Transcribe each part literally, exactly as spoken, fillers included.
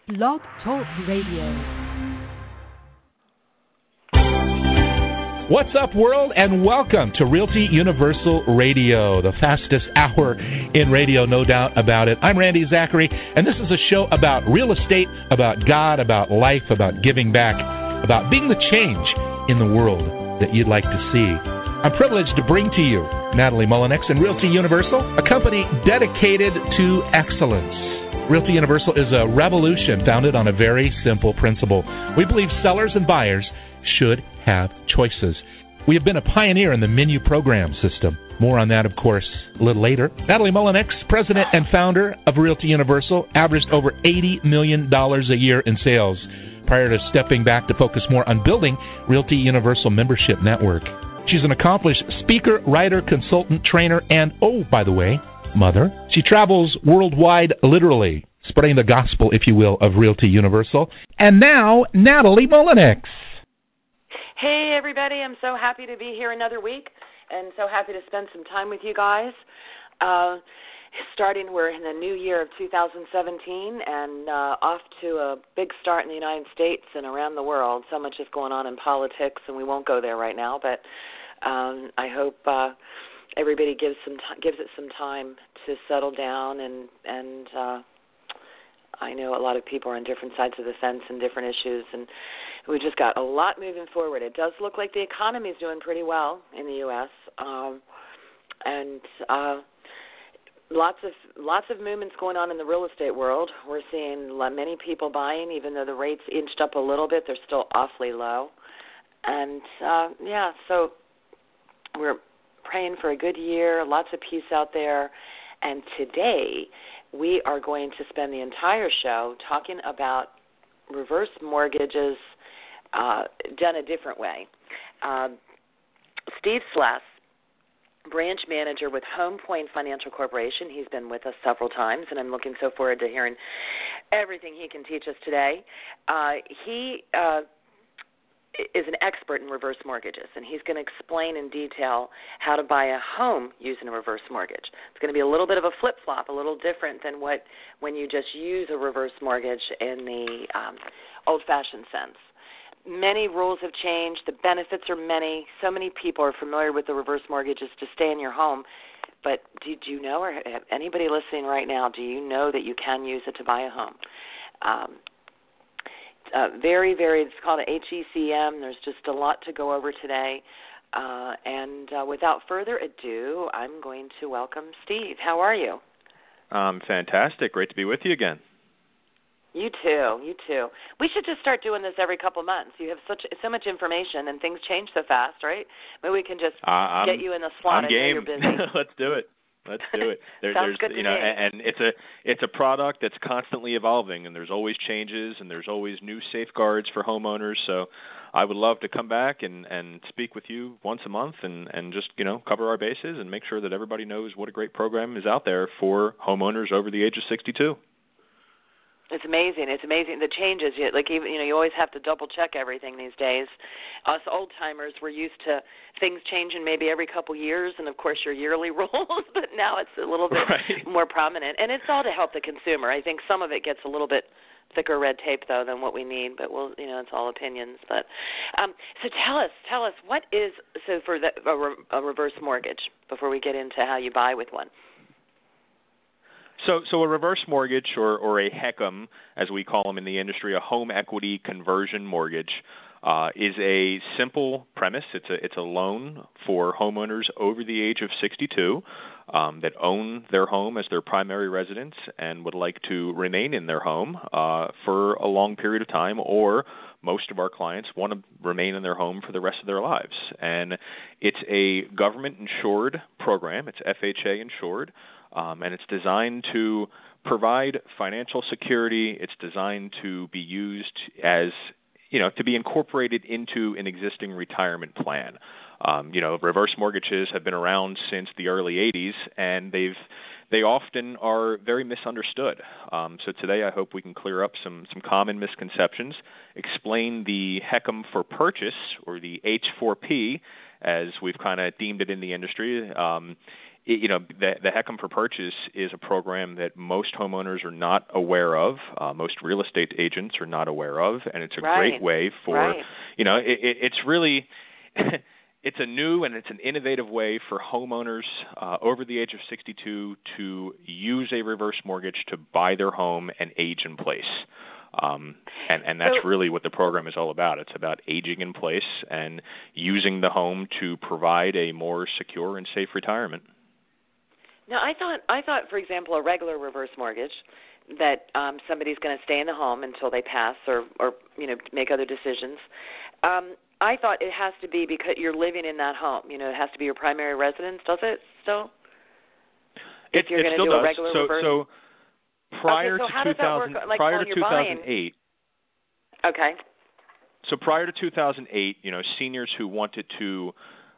Blog Talk Radio. What's up, world, and welcome to Realty Universal Radio, the fastest hour in radio, no doubt about it. I'm Randy Zachary, and this is a show about real estate, about God, about life, about giving back, about being the change in the world that you'd like to see. I'm privileged to bring to you Natalie Mullinex and Realty Universal, a company dedicated to excellence. Realty Universal is a revolution founded on a very simple principle. We believe sellers and buyers should have choices. We have been a pioneer in the menu program system. More on that, of course, a little later. Natalie Mullinex, president and founder of Realty Universal, averaged over eighty million dollars a year in sales prior to stepping back to focus more on building Realty Universal membership network. She's an accomplished speaker, writer, consultant, trainer, and, oh, by the way, mother. She travels worldwide, literally, spreading the gospel, if you will, of Realty Universal. And now, Natalie Mullinex. Hey, everybody. I'm so happy to be here another week and so happy to spend some time with you guys. Uh, starting, we're in the new year of two thousand seventeen and uh, off to a big start in the United States and around the world. So much is going on in politics, and we won't go there right now, but um, I hope uh, everybody gives some t- gives it some time to settle down, and, and uh, I know a lot of people are on different sides of the fence and different issues, and we just got a lot moving forward. It does look like the economy is doing pretty well in the U S, um, and uh, lots of lots of movements going on in the real estate world. We're seeing many people buying, even though the rates inched up a little bit. They're still awfully low, and uh, yeah, so we're praying for a good year, lots of peace out there, and today we are going to spend the entire show talking about reverse mortgages uh, done a different way. Uh, Steve Sless, branch manager with Home Point Financial Corporation, he's been with us several times, and I'm looking so forward to hearing everything he can teach us today. Uh, he uh, is an expert in reverse mortgages, and he's going to explain in detail how to buy a home using a reverse mortgage. It's going to be a little bit of a flip-flop, a little different than what when you just use a reverse mortgage in the um, old-fashioned sense. Many rules have changed. The benefits are many. So many people are familiar with the reverse mortgages to stay in your home. But did you know, or have anybody listening right now, do you know that you can use it to buy a home? Um, Uh, very, very, it's called an H E C M. There's just a lot to go over today. Uh, and uh, without further ado, I'm going to welcome Steve. How are you? Um, fantastic. Great to be with you again. You too. You too. We should just start doing this every couple months. You have such so much information, and things change so fast, right? Maybe we can just uh, get you in the slot. I'm game. I know you're busy. Let's do it. Let's do it. There, Sounds there's, good to you know, me. and, and it's a it's a product that's constantly evolving, and there's always changes, and there's always new safeguards for homeowners. So, I would love to come back and, and speak with you once a month, and, and just you know cover our bases and make sure that everybody knows what a great program is out there for homeowners over the age of sixty-two. It's amazing. It's amazing the changes. You, like even you know, you always have to double check everything these days. Us old timers, we're used to things changing maybe every couple years, and of course your yearly rules. But now it's a little bit right. more prominent, and it's all to help the consumer. I think some of it gets a little bit thicker red tape though than what we need. But we'll, you know, it's all opinions. But um, so tell us, tell us what is so for the, a, re, a reverse mortgage before we get into how you buy with one. So, so a reverse mortgage, or, or a HECM, as we call them in the industry, a home equity conversion mortgage, uh, is a simple premise. It's a it's a loan for homeowners over the age of sixty-two um, that own their home as their primary residence and would like to remain in their home uh, for a long period of time, or most of our clients want to remain in their home for the rest of their lives. And it's a government-insured program. It's F H A insured. Um, and it's designed to provide financial security. It's designed to be used as, you know, to be incorporated into an existing retirement plan. Um, you know, reverse mortgages have been around since the early eighties, and they've they often are very misunderstood. Um, so today I hope we can clear up some, some common misconceptions, explain the HECM for purchase, or the H four P, as we've kind of deemed it in the industry. Um, it, you know, the, the HECM for Purchase is a program that most homeowners are not aware of, uh, most real estate agents are not aware of, and it's a right. great way for, right. you know, it, it, it's really, it's a new and it's an innovative way for homeowners uh, over the age of sixty-two to use a reverse mortgage to buy their home and age in place. Um, and, and that's so, really what the program is all about. It's about aging in place and using the home to provide a more secure and safe retirement. Now, I thought, I thought, for example, a regular reverse mortgage that um, somebody's going to stay in the home until they pass or, or you know, make other decisions. Um, I thought it has to be because you're living in that home. You know, it has to be your primary residence. Does it still? It, if you're it going to still do does. a regular so, reverse. So prior okay, so to how two does that thousand, work, like, prior when to you're two thousand eight. Buying? Okay. So prior to two thousand eight, you know, seniors who wanted to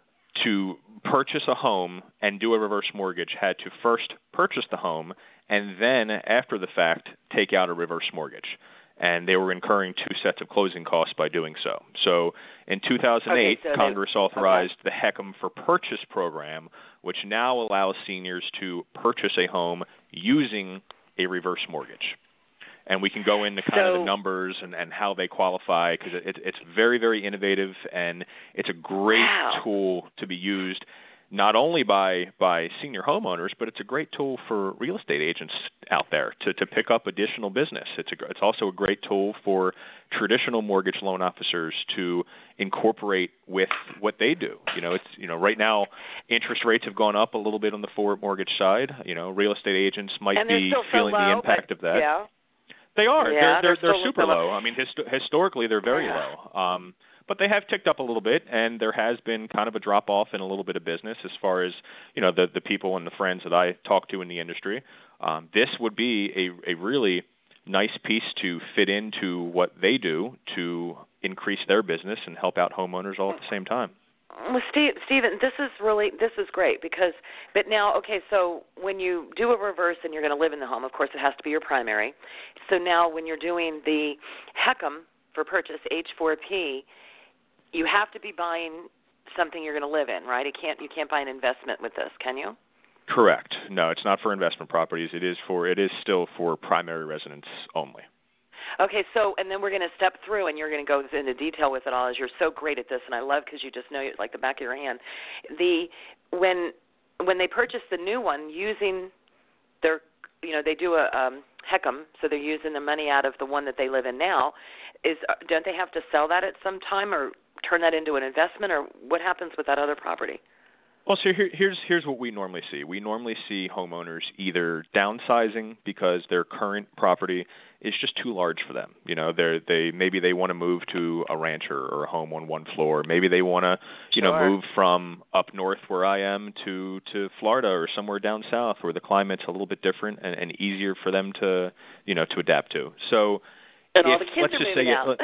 to purchase a home and do a reverse mortgage had to first purchase the home and then, after the fact, take out a reverse mortgage. And they were incurring two sets of closing costs by doing so. So in two thousand eight, okay, so Congress they, authorized okay. the HECM for Purchase program, which now allows seniors to purchase a home using a reverse mortgage. And we can go into kind so, of the numbers and, and how they qualify because it, it's very, very innovative, and it's a great wow. tool to be used not only by, by senior homeowners, but it's a great tool for real estate agents out there to, to pick up additional business. It's a, it's also a great tool for traditional mortgage loan officers to incorporate with what they do. You know, it's you know right now interest rates have gone up a little bit on the forward mortgage side. You know, real estate agents might and be still feeling so low, the impact of that. Yeah. They are. Yeah, they're they're, they're, they're super low. low. I mean, hist- historically, they're very yeah. low. Um, but they have ticked up a little bit, and there has been kind of a drop off in a little bit of business as far as you know the the people and the friends that I talk to in the industry. Um, this would be a a really nice piece to fit into what they do to increase their business and help out homeowners all at the same time. Well, Steve, Stephen, this is really this is great because, but now, okay, so when you do a reverse and you're going to live in the home, of course, it has to be your primary. So now, when you're doing the HECM for Purchase H four P, you have to be buying something you're going to live in, right? It can't you can't buy an investment with this, can you? Correct. No, it's not for investment properties. It is for it is still for primary residence only. Okay, so, and then we're going to step through, and you're going to go into detail with it all, as you're so great at this, and I love because you just know it like the back of your hand. The when when they purchase the new one using their, you know, they do a um, HECM, so they're using the money out of the one that they live in now. Is don't they have to sell that at some time or turn that into an investment, or what happens with that other property? Well, so here, here's here's what we normally see. We normally see homeowners either downsizing because their current property is just too large for them. You know, they they maybe they want to move to a rancher or a home on one floor. Maybe they want to, you sure. know, move from up north where I am to to Florida or somewhere down south where the climate's a little bit different and, and easier for them to, you know, to adapt to. So. And if, all the kids let's are just moving say out.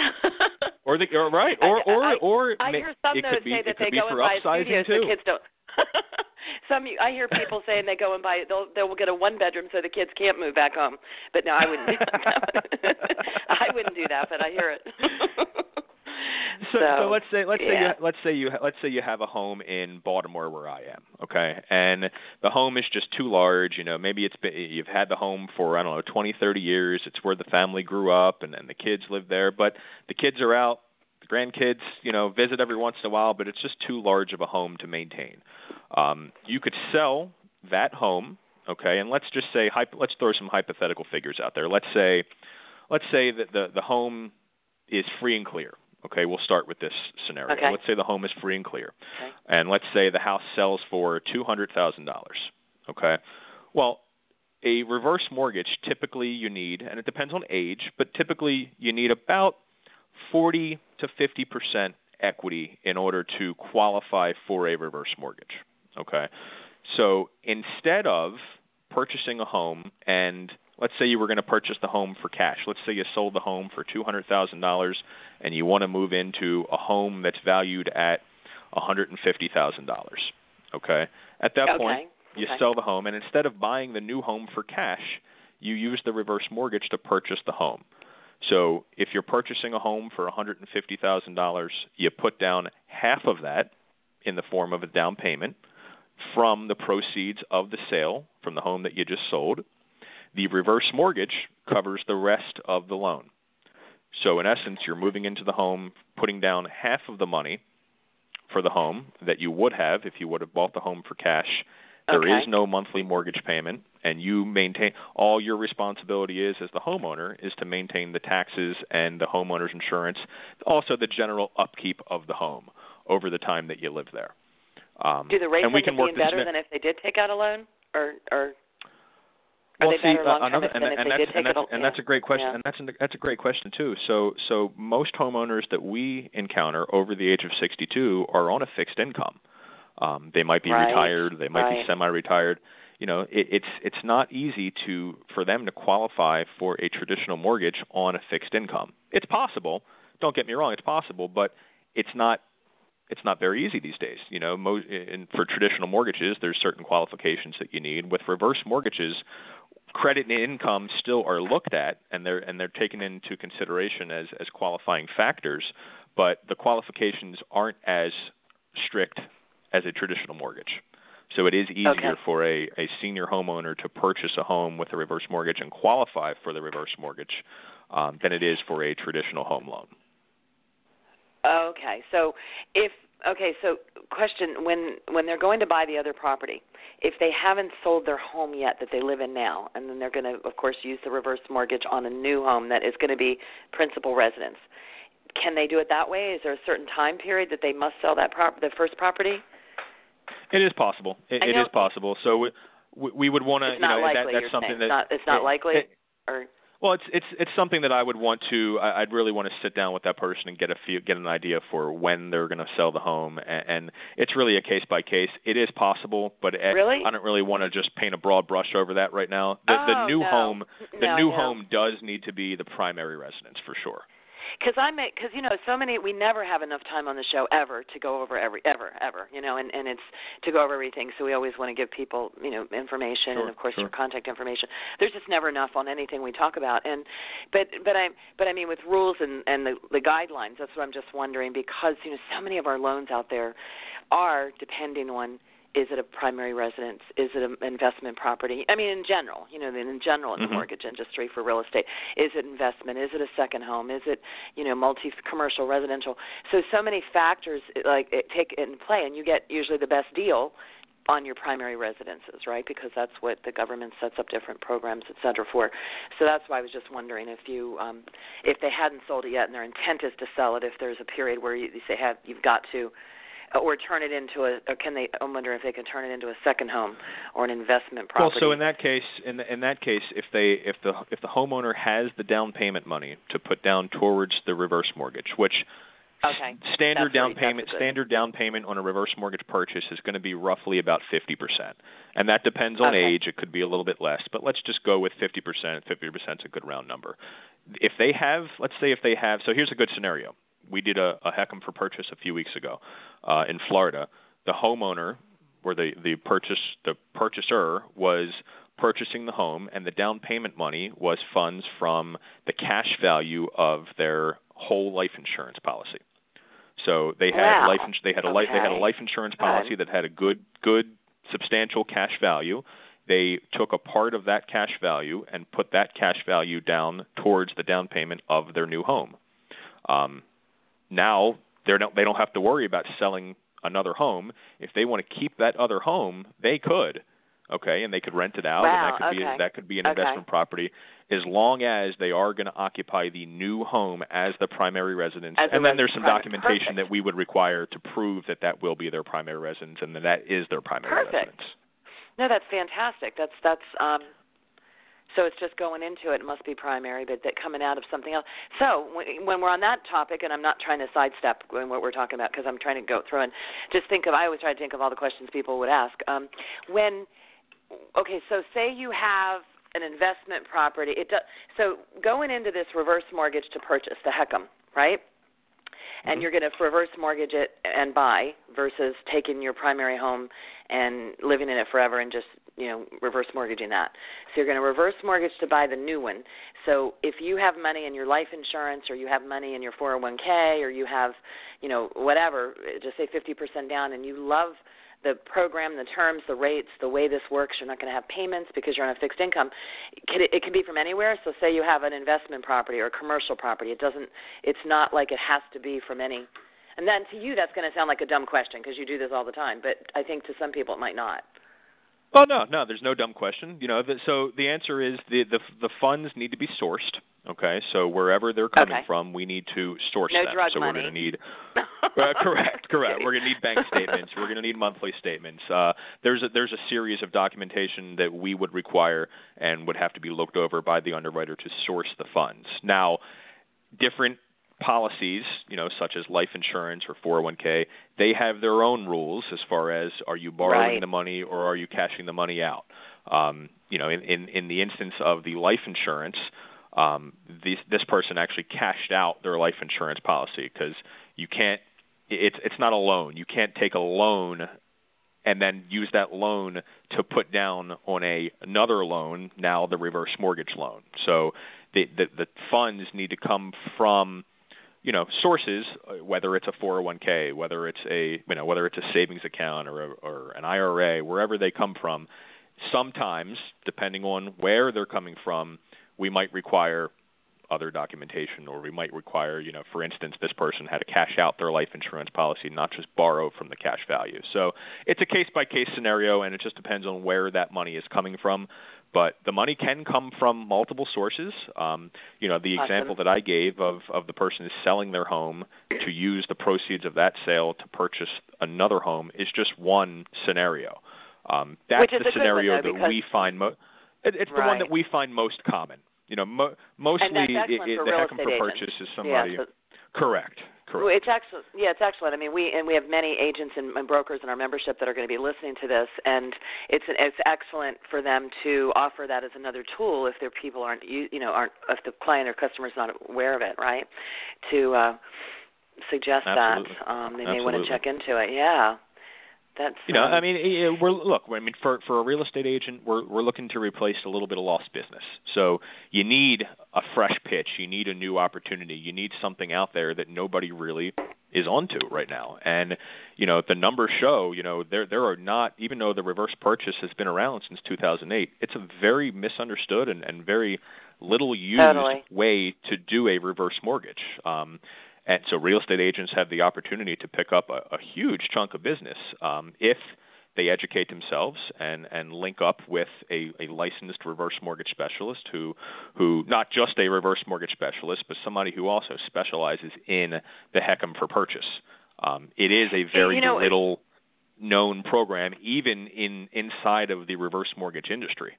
or the or right or or I, or I hear some it though could be say it that could they be go for and buy upsizing studios. too. The kids don't. Some I hear people saying they go and buy they'll they'll get a one bedroom so the kids can't move back home. But no, I wouldn't do that. I wouldn't do that, but I hear it. So, so, so let's say let's yeah. say you, let's say you let's say you have a home in Baltimore where I am, okay, and the home is just too large. You know, maybe it's been, you've had the home for I don't know twenty, thirty years. It's where the family grew up, and, and the kids live there. But the kids are out, the grandkids, you know, visit every once in a while. But it's just too large of a home to maintain. Um, you could sell that home, okay, and let's just say let's throw some hypothetical figures out there. Let's say let's say that the the home is free and clear. Okay, we'll start with this scenario. Okay. Let's say the home is free and clear. Okay. And let's say the house sells for two hundred thousand dollars. Okay. Well, a reverse mortgage, typically you need, and it depends on age, but typically you need about forty to fifty percent equity in order to qualify for a reverse mortgage. Okay. So instead of purchasing a home and let's say you were going to purchase the home for cash. Let's say you sold the home for two hundred thousand dollars and you want to move into a home that's valued at one hundred fifty thousand dollars. Okay? At that okay. point, you okay. sell the home, and instead of buying the new home for cash, you use the reverse mortgage to purchase the home. So if you're purchasing a home for one hundred fifty thousand dollars, you put down half of that in the form of a down payment. from the proceeds of the sale from the home that you just sold. The reverse mortgage covers the rest of the loan. So in essence, you're moving into the home, putting down half of the money for the home that you would have if you would have bought the home for cash. There Okay. is no monthly mortgage payment, and you maintain all your responsibility is as the homeowner is to maintain the taxes and the homeowner's insurance, also the general upkeep of the home over the time that you live there. Um, Do the rates and we end can up work being this better mi- than if they did take out a loan, or or are well, they see, better uh, long term another, than and, if and they that's did take and that's, it? and yeah. that's a great question, Yeah. and that's an, that's a great question too. So, so most homeowners that we encounter over the age of sixty-two are on a fixed income. Um, they might be Right. retired, they might Right. be semi-retired. You know, it, it's it's not easy to for them to qualify for a traditional mortgage on a fixed income. It's possible. Don't get me wrong, it's possible, but it's not. It's not very easy these days. You know, mo- in, for traditional mortgages, there's certain qualifications that you need. With reverse mortgages, credit and income still are looked at, and they're and they're taken into consideration as as qualifying factors, but the qualifications aren't as strict as a traditional mortgage. So it is easier Okay. for a, a senior homeowner to purchase a home with a reverse mortgage and qualify for the reverse mortgage um, than it is for a traditional home loan. Okay, so if okay, so question: when when they're going to buy the other property, if they haven't sold their home yet that they live in now, and then they're going to, of course, use the reverse mortgage on a new home that is going to be principal residence, can they do it that way? Is there a certain time period that they must sell that prop the first property? It is possible. It, I it know- is possible. So we, we, we would want to, It's you not know, likely. that, that's you're something saying. that it's not, it's not it, likely, it, or well, it's it's it's something that I would want to. I- I'd really want to sit down with that person and get a few, get an idea for when they're going to sell the home, and, and it's really a case by case. It is possible, but it, Really? I don't really want to just paint a broad brush over that right now. The, Oh, the new no. home, the No, I new know. home does need to be the primary residence for sure. Because I make, because you know, so many, we never have enough time on the show ever to go over every, ever, ever, you know, and, and it's to go over everything. So we always want to give people, you know, information Sure, and of course sure. your contact information. There's just never enough on anything we talk about, and but but I but I mean with rules and and the, the guidelines. That's what I'm just wondering, because you know so many of our loans out there are depending on. Is it a primary residence? Is it an investment property? I mean, in general, you know, in general in the Mhm. mortgage industry for real estate. Is it investment? Is it a second home? Is it, you know, multi-commercial, residential? So, so many factors like it take in play, and you get usually the best deal on your primary residences, right? Because that's what the government sets up different programs, et cetera, for. So that's why I was just wondering if you, um, if they hadn't sold it yet and their intent is to sell it, if there's a period where you, you say have you've got to. Or turn it into a, or can they? I wonder if they can turn it into a second home or an investment property. Well, so in that case, in the, in that case, if they if the if the homeowner has the down payment money to put down towards the reverse mortgage, which okay. standard That's down really- payment that's good. standard down payment on a reverse mortgage purchase is going to be roughly about fifty percent, and that depends on Okay. age. It could be a little bit less, but let's just go with fifty percent. fifty percent is a good round number. If they have, let's say, if they have, so here's a good scenario. We did a, a HECM for purchase a few weeks ago uh, in Florida. The homeowner, or the the purchase the purchaser, was purchasing the home, and the down payment money was funds from the cash value of their whole life insurance policy. So they had Wow. life ins- they had a life they had a Okay. life insurance Good. policy that had a good good substantial cash value. They took a part of that cash value and put that cash value down towards the down payment of their new home. Um, now they don't they don't have to worry about selling another home. If they want to keep that other home, they could. Okay, and they could rent it out, Wow, and that could okay. be that could be an Okay. investment property, as long as they are going to occupy the new home as the primary residence. As a and then res- there's some private- documentation perfect. that we would require to prove that that will be their primary residence and that that is their primary Perfect. residence. No, that's fantastic. That's that's um. So it's just going into it. It must be primary, but that coming out of something else. So when, when we're on that topic, and I'm not trying to sidestep what we're talking about because I'm trying to go through and just think of. I always try to think of all the questions people would ask. Um, when okay, so say you have an investment property. It does, so going into this reverse mortgage to purchase the HECM, right? And Mhm. you're going to reverse mortgage it and buy versus taking your primary home and living in it forever and just, you know, reverse mortgaging that. So you're going to reverse mortgage to buy the new one. So if you have money in your life insurance or you have money in your four oh one k or you have, you know, whatever, just say fifty percent down and you love the program, the terms, the rates, the way this works, you're not going to have payments because you're on a fixed income. It can, it can be from anywhere. So say you have an investment property or a commercial property. It doesn't. It's not like it has to be from any. And then to you, that's going to sound like a dumb question because you do this all the time. But I think to some people it might not. Well, no, no, there's no dumb question. You know, the, so the answer is the, the the funds need to be sourced. Okay, so wherever they're coming okay. from, we need to source no them. Drug so money. we're going to need uh, correct, correct. We're going to need bank statements. We're going to need monthly statements. Uh, there's a, there's a series of documentation that we would require and would have to be looked over by the underwriter to source the funds. Now, different policies, you know, such as life insurance or four oh one k, they have their own rules as far as are you borrowing right. the money or are you cashing the money out. Um, you know, in, in, in the instance of the life insurance, um, this, this person actually cashed out their life insurance policy because you can't. It's it's not a loan. You can't take a loan and then use that loan to put down on a another loan, now the reverse mortgage loan. So the the, the funds need to come from, you know, sources, whether it's a four oh one k, whether it's a, you know, whether it's a savings account or a, or an I R A, wherever they come from. Sometimes, depending on where they're coming from, we might require other documentation, or we might require, you know, for instance, this person had to cash out their life insurance policy, not just borrow from the cash value. So it's a case-by-case scenario, and it just depends on where that money is coming from. But the money can come from multiple sources. Um, you know, the awesome. example that I gave of, of the person is selling their home to use the proceeds of that sale to purchase another home is just one scenario. Um, that's the scenario one, though, that we find most. It, it's right. the one that we find most common. You know, mo- mostly and that's excellent it, it, for the real Heckam estate for agents. purchase is somebody. Yeah, so, correct. Correct. Well, it's excellent. Yeah, it's excellent. I mean, we and we have many agents and, and brokers in our membership that are going to be listening to this, and it's an, it's excellent for them to offer that as another tool if their people aren't you, you know aren't if the client or customer is not aware of it, right? To uh, suggest Absolutely. that um, they Absolutely. may want to check into it. Yeah. That's, you know, um, I mean, we're look. I mean, for for a real estate agent, we're we're looking to replace a little bit of lost business. So you need a fresh pitch. You need a new opportunity. You need something out there that nobody really is onto right now. And you know, the numbers show. You know, there there are not, even though the reverse purchase has been around since two thousand eight, it's a very misunderstood and, and very little used totally. way to do a reverse mortgage. Um, And so real estate agents have the opportunity to pick up a, a huge chunk of business um, if they educate themselves and, and link up with a, a licensed reverse mortgage specialist who, who not just a reverse mortgage specialist, but somebody who also specializes in the Heckam for purchase. Um, it is a very you know, little known program, even in inside of the reverse mortgage industry.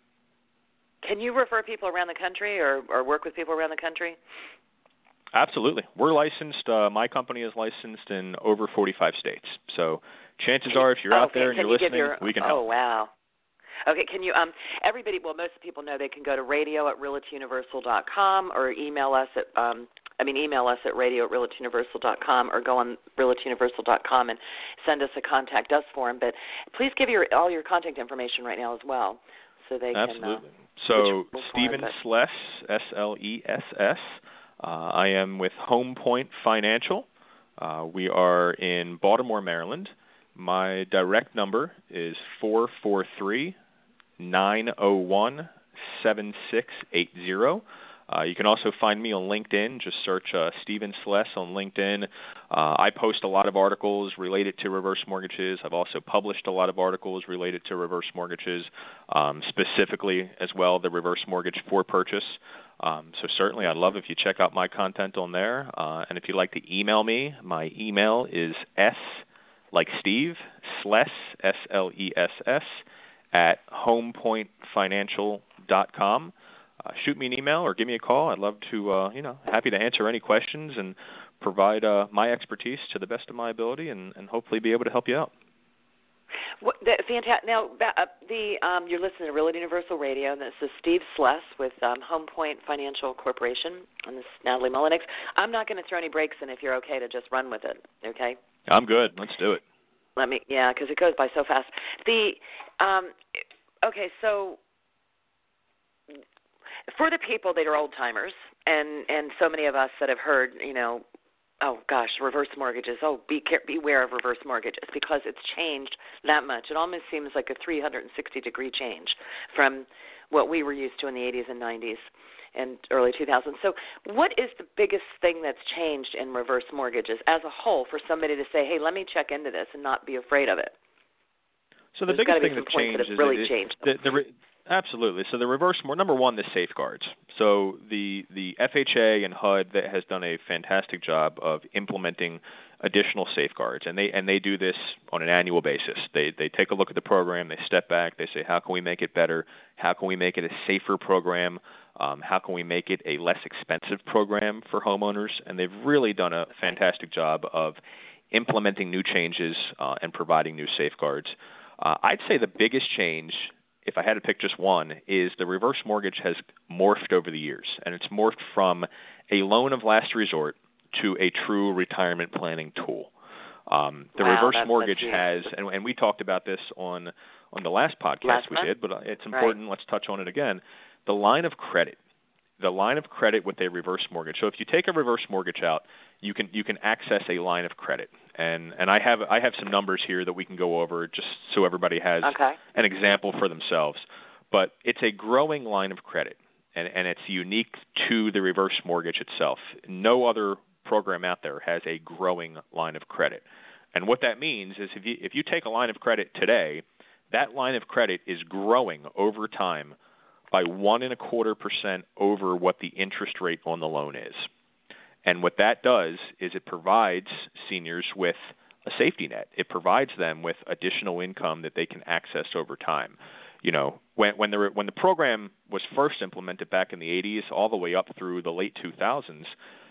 Can you refer people around the country or, or work with people around the country? Absolutely. We're licensed. Uh, my company is licensed in over forty-five states. So chances are if you're out okay. there and can you're you listening, your, we can oh, help. Oh, wow. Okay, can you, um, everybody, well, most people know they can go to radio at realty universal dot com or email us at, um, I mean, email us at radio at realty universal dot com or go on realty universal dot com and send us a contact us form. But please give your all your contact information right now as well so they Absolutely. can. Uh, so Stephen Sless, S L E S S. Uh, I am with Home Point Financial. Uh, we are in Baltimore, Maryland. My direct number is four four three, nine oh one, seven six eight zero. Uh, you can also find me on LinkedIn. Just search uh, Stephen Sless on LinkedIn. Uh, I post a lot of articles related to reverse mortgages. I've also published a lot of articles related to reverse mortgages, um, specifically as well the reverse mortgage for purchase. Um, so certainly I'd love if you check out my content on there. Uh, and if you'd like to email me, my email is S, like Steve, Sless, S L E S S, at homepoint financial dot com. Uh, shoot me an email or give me a call. I'd love to, uh, you know, happy to answer any questions and provide uh, my expertise to the best of my ability and, and hopefully be able to help you out. What, the, fantastic. Now, uh, the um, you're listening to Realty Universal Radio, and this is Steve Sless with um, Home Point Financial Corporation, and this is Natalie Mullenix. I'm not going to throw any breaks in if you're okay to just run with it, okay? I'm good. Let's do it. Let me, yeah, because it goes by so fast. The, um, okay, so for the people that are old timers, and, and so many of us that have heard, you know, oh gosh, reverse mortgages. Oh, be care- beware of reverse mortgages because it's changed that much. It almost seems like a three hundred sixty degree change from what we were used to in the eighties and nineties and early two thousands. So what is the biggest thing that's changed in reverse mortgages as a whole for somebody to say, hey, let me check into this and not be afraid of it? So the There's biggest thing that that changed that is really it, changed the, the re, absolutely. So the reverse more number one, the safeguards. So the the F H A and H U D that has done a fantastic job of implementing additional safeguards, and they and they do this on an annual basis. They they take a look at the program, they step back, they say how can we make it better? How can we make it a safer program? Um, how can we make it a less expensive program for homeowners? And they've really done a fantastic job of implementing new changes uh, and providing new safeguards. Uh, I'd say the biggest change, if I had to pick just one, is the reverse mortgage has morphed over the years, and it's morphed from a loan of last resort to a true retirement planning tool. Um, the wow, reverse that's, mortgage that's has, and, and we talked about this on on the last podcast last we month? did, but it's important. Right. Let's touch on it again. The line of credit. The line of credit with a reverse mortgage. So if you take a reverse mortgage out, you can you can access a line of credit. And and I have I have some numbers here that we can go over just so everybody has okay. an example for themselves. But it's a growing line of credit, and, and it's unique to the reverse mortgage itself. No other program out there has a growing line of credit. And what that means is if you if you take a line of credit today, that line of credit is growing over time by one and a quarter percent over what the interest rate on the loan is. And what that does is it provides seniors with a safety net. It provides them with additional income that they can access over time. You know, when when the when the program was first implemented back in the eighties, all the way up through the late two thousands,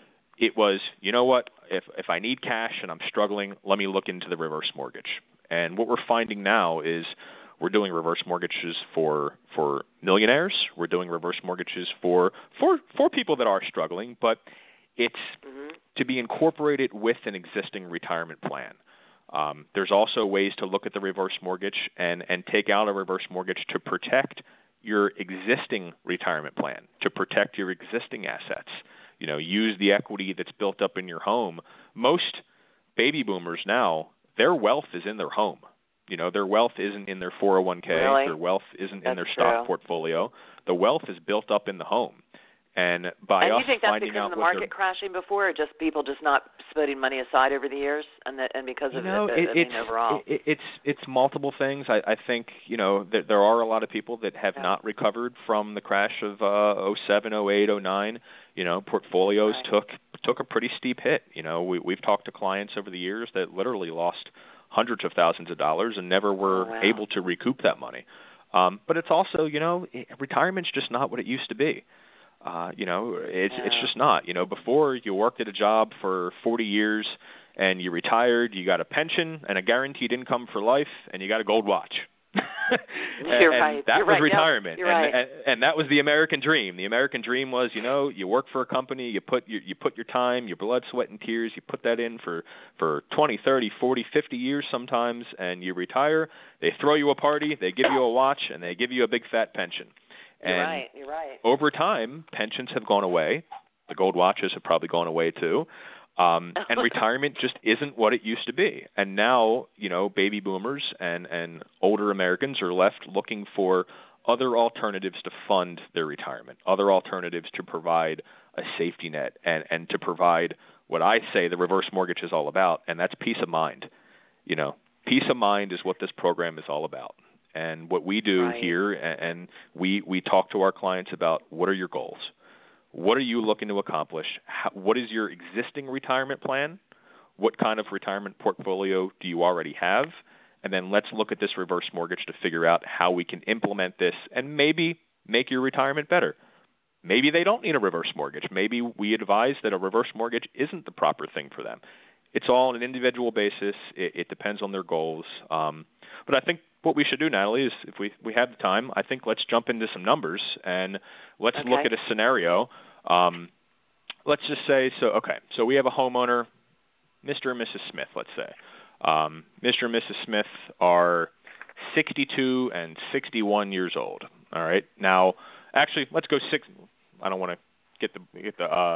it was, you know what, if if I need cash and I'm struggling, let me look into the reverse mortgage. And what we're finding now is we're doing reverse mortgages for for millionaires. We're doing reverse mortgages for for, for people that are struggling, but it's mm-hmm. to be incorporated with an existing retirement plan. Um, there's also ways to look at the reverse mortgage and, and take out a reverse mortgage to protect your existing retirement plan, to protect your existing assets. You know, use the equity that's built up in your home. Most baby boomers now, their wealth is in their home. You know, their wealth isn't in their four oh one k. Really? Their wealth isn't that's in their true. stock portfolio. The wealth is built up in the home. And by and us you think that's finding because out of the what market crashing before, or just people just not putting money aside over the years, and that, and because you of know, it, it, I it's, mean, overall? It, it's it's multiple things. I, I think, you know, that there are a lot of people that have yeah. not recovered from the crash of uh, oh seven, oh eight, oh nine. You know, portfolios right. took took a pretty steep hit. You know, we, we've talked to clients over the years that literally lost hundreds of thousands of dollars and never were oh, wow. able to recoup that money. Um, but it's also, you know, retirement's just not what it used to be. Uh, you know, it's yeah. it's just not. You know, before you worked at a job for forty years and you retired, you got a pension and a guaranteed income for life, and you got a gold watch. and, you're right. and that you're was right. retirement. Yep. You're and, right. and, and that was the American dream. The American dream was, you know, you work for a company, you put your, you put your time, your blood, sweat, and tears, you put that in for, for twenty, thirty, forty, fifty years sometimes, and you retire. They throw you a party, they give you a watch, and they give you a big fat pension. And you're right. You're right. over time, pensions have gone away. The gold watches have probably gone away too. Um, and retirement just isn't what it used to be. And now, you know, baby boomers and, and older Americans are left looking for other alternatives to fund their retirement, other alternatives to provide a safety net and, and to provide what I say the reverse mortgage is all about, and that's peace of mind. You know, peace of mind is what this program is all about. And what we do right. here, and we, we talk to our clients about what are your goals? What are you looking to accomplish? How, what is your existing retirement plan? What kind of retirement portfolio do you already have? And then let's look at this reverse mortgage to figure out how we can implement this and maybe make your retirement better. Maybe they don't need a reverse mortgage. Maybe we advise that a reverse mortgage isn't the proper thing for them. It's all on an individual basis. It, it depends on their goals. Um, but I think what we should do, Natalie, is if we, we have the time, I think let's jump into some numbers and let's okay. look at a scenario. Um, let's just say, so okay, so we have a homeowner, Mister and Missus Smith, let's say. Um, Mister and Missus Smith are sixty-two and sixty-one years old. All right. Now, actually, let's go six. I don't want to get the get the uh,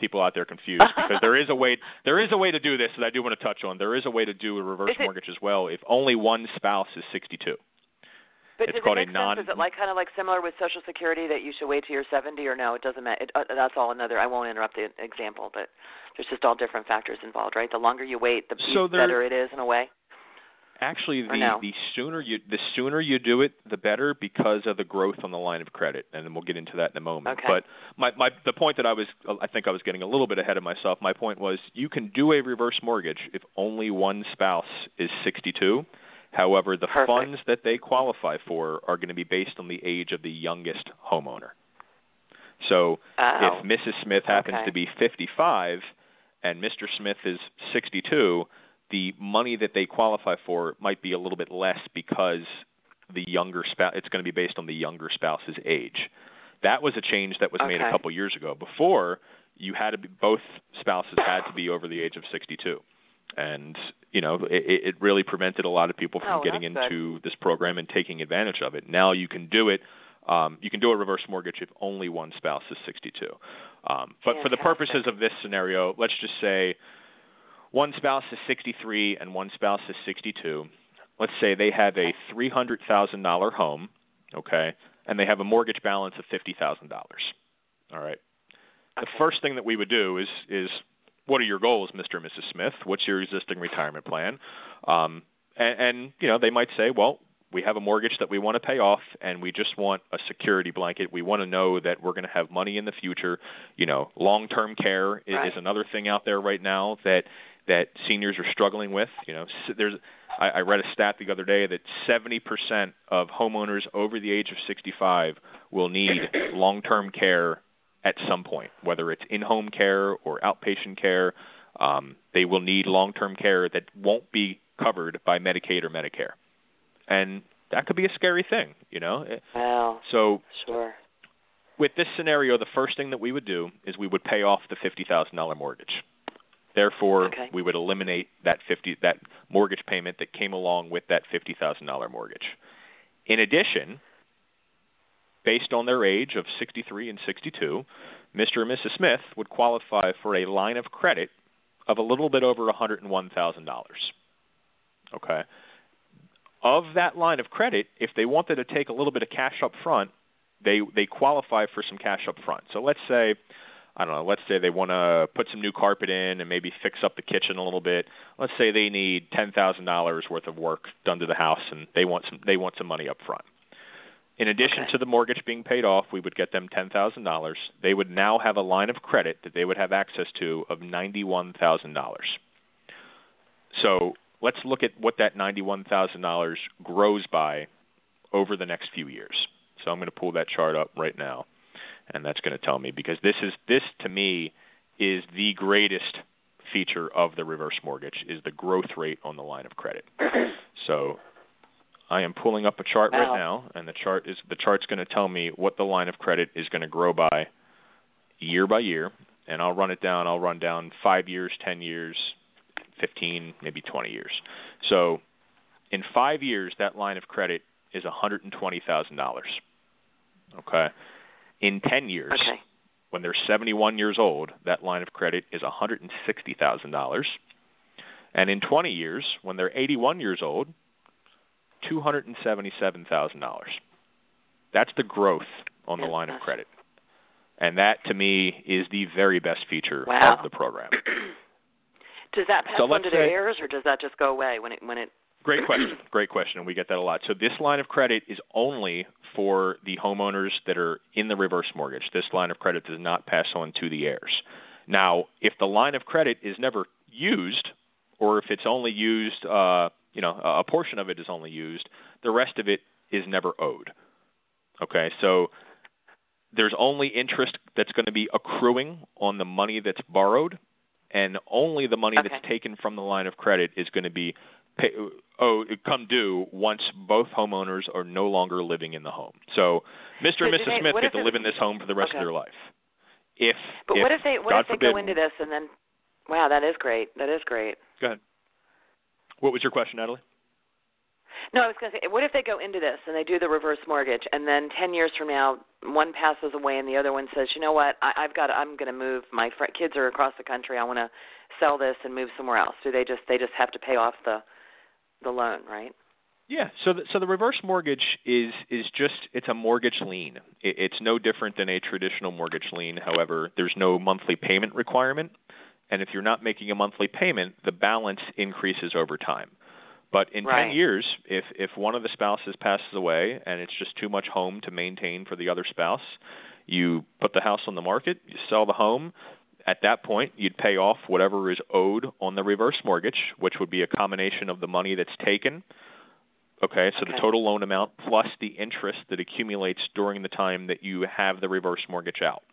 people out there confused because there is a way there is a way to do this that I do want to touch on. There is a way to do a reverse mortgage as well if only one spouse is sixty-two. But it's does called it make a non. sense? Is it like kind of like similar with Social Security that you should wait till you're seventy, or no? It doesn't matter. It, uh, that's all another. I won't interrupt the example, but there's just all different factors involved, right? The longer you wait, the so there, better it is in a way. Actually, the, no? the sooner you the sooner you do it, the better because of the growth on the line of credit, and then we'll get into that in a moment. Okay. But my, my the point that I was I think I was getting a little bit ahead of myself. My point was you can do a reverse mortgage if only one spouse is sixty-two. However, the Perfect. funds that they qualify for are going to be based on the age of the youngest homeowner. So oh. if Missus Smith happens okay. to be fifty-five and Mister Smith is sixty-two, the money that they qualify for might be a little bit less because the younger spouse, it's going to be based on the younger spouse's age. That was a change that was okay. made a couple years ago. Before, you had to be, both spouses had to be over the age of sixty-two. And, you know, it, it really prevented a lot of people from oh, getting that's into good. this program and taking advantage of it. Now you can do it. Um, you can do a reverse mortgage if only one spouse is sixty-two. Um, but Fantastic. for the purposes of this scenario, let's just say one spouse is sixty-three and one spouse is sixty-two. Let's say they have a three hundred thousand dollars home, okay, and they have a mortgage balance of fifty thousand dollars. All right. Okay. The first thing that we would do is is what are your goals, Mister and Missus Smith? What's your existing retirement plan? Um, and, and, you know, they might say, well, we have a mortgage that we want to pay off, and we just want a security blanket. We want to know that we're going to have money in the future. You know, long-term care is, right. is another thing out there right now that that seniors are struggling with. You know, there's I, I read a stat the other day that seventy percent of homeowners over the age of sixty-five will need long-term care at some point, whether it's in-home care or outpatient care. Um, they will need long-term care that won't be covered by Medicaid or Medicare. And that could be a scary thing, you know. Well, so sure. With this scenario, the first thing that we would do is we would pay off the fifty thousand dollars mortgage. Therefore, okay. we would eliminate that fifty that mortgage payment that came along with that fifty thousand dollars mortgage. In addition, based on their age of sixty-three and sixty-two, Mister and Missus Smith would qualify for a line of credit of a little bit over one hundred one thousand dollars. Okay. Of that line of credit, if they wanted to take a little bit of cash up front, they they qualify for some cash up front. So let's say, I don't know, let's say they want to put some new carpet in and maybe fix up the kitchen a little bit. Let's say they need ten thousand dollars worth of work done to the house, and they want some they want some money up front. In addition okay. to the mortgage being paid off, we would get them ten thousand dollars. They would now have a line of credit that they would have access to of ninety-one thousand dollars. So let's look at what that ninety-one thousand dollars grows by over the next few years. So I'm going to pull that chart up right now, and that's going to tell me, because this is this to me is the greatest feature of the reverse mortgage, is the growth rate on the line of credit. So I am pulling up a chart wow. right now, and the chart is the chart's going to tell me what the line of credit is going to grow by year by year, and I'll run it down. I'll run down five years, ten years, fifteen, maybe twenty years. So in five years, that line of credit is one hundred twenty thousand dollars. Okay. In ten years, okay. when they're seventy-one years old, that line of credit is one hundred sixty thousand dollars. And in twenty years, when they're eighty-one years old, two hundred seventy-seven thousand dollars. That's the growth on the line of credit. And that, to me, is the very best feature wow. of the program. Does that pass so on to say, their heirs, or does that just go away when it when it? Great question. Great question, and we get that a lot. So this line of credit is only for the homeowners that are in the reverse mortgage. This line of credit does not pass on to the heirs. Now, if the line of credit is never used, or if it's only used, uh, you know, a portion of it is only used, the rest of it is never owed. Okay, so there's only interest that's going to be accruing on the money that's borrowed, and only the money okay. that's taken from the line of credit is going to be pay, oh, come due once both homeowners are no longer living in the home. So Mister So and Missus they, Smith get to it, live in this home for the rest okay. of their life. If But if, what if they what God if they forbid, go into this and then, wow, that is great. That is great. Go ahead. What was your question, Natalie? No, I was going to say, what if they go into this and they do the reverse mortgage, and then ten years from now, one passes away and the other one says, you know what, I, I've got, I'm going to move. My fr- kids are across the country. I want to sell this and move somewhere else. Do they just they just have to pay off the the loan, right? Yeah. So the, so the reverse mortgage is is just it's a mortgage lien. It, it's no different than a traditional mortgage lien. However, there's no monthly payment requirement, and if you're not making a monthly payment, the balance increases over time. But in right. ten years, if, if one of the spouses passes away and it's just too much home to maintain for the other spouse, you put the house on the market, you sell the home. At that point, you'd pay off whatever is owed on the reverse mortgage, which would be a combination of the money that's taken, okay, so okay. the total loan amount plus the interest that accumulates during the time that you have the reverse mortgage out.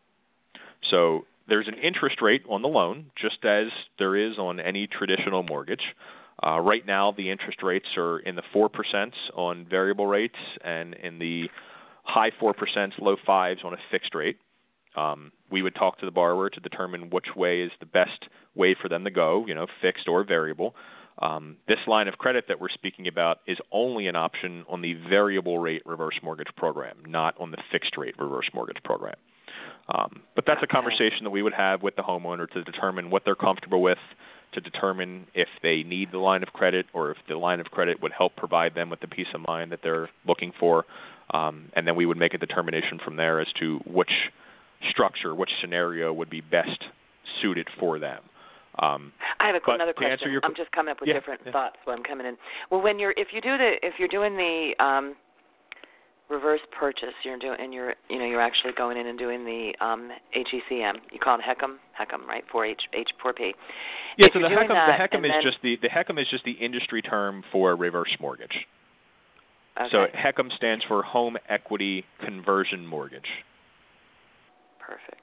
So there's an interest rate on the loan, just as there is on any traditional mortgage. Uh, right now, the interest rates are in the four percent on variable rates and in the high four percent, low fives on a fixed rate. Um, we would talk to the borrower to determine which way is the best way for them to go, you know, fixed or variable. Um, this line of credit that we're speaking about is only an option on the variable rate reverse mortgage program, not on the fixed rate reverse mortgage program. Um, but that's a conversation that we would have with the homeowner to determine what they're comfortable with, to determine if they need the line of credit or if the line of credit would help provide them with the peace of mind that they're looking for. Um, and then we would make a determination from there as to which structure, which scenario would be best suited for them. Um, I have a, another question. Your, I'm just coming up with yeah, different yeah. thoughts while I'm coming in. Well, when you're if you do the if you're doing the um, reverse purchase, you're doing and you're you know you're actually going in and doing the um, H E C M. You call it HECM, HECM, right? four H, H four P. Yeah. If so the HECM, that, the HECM is then, just the the HECM is just the industry term for reverse mortgage. Okay. So HECM stands for Home Equity Conversion Mortgage. Perfect.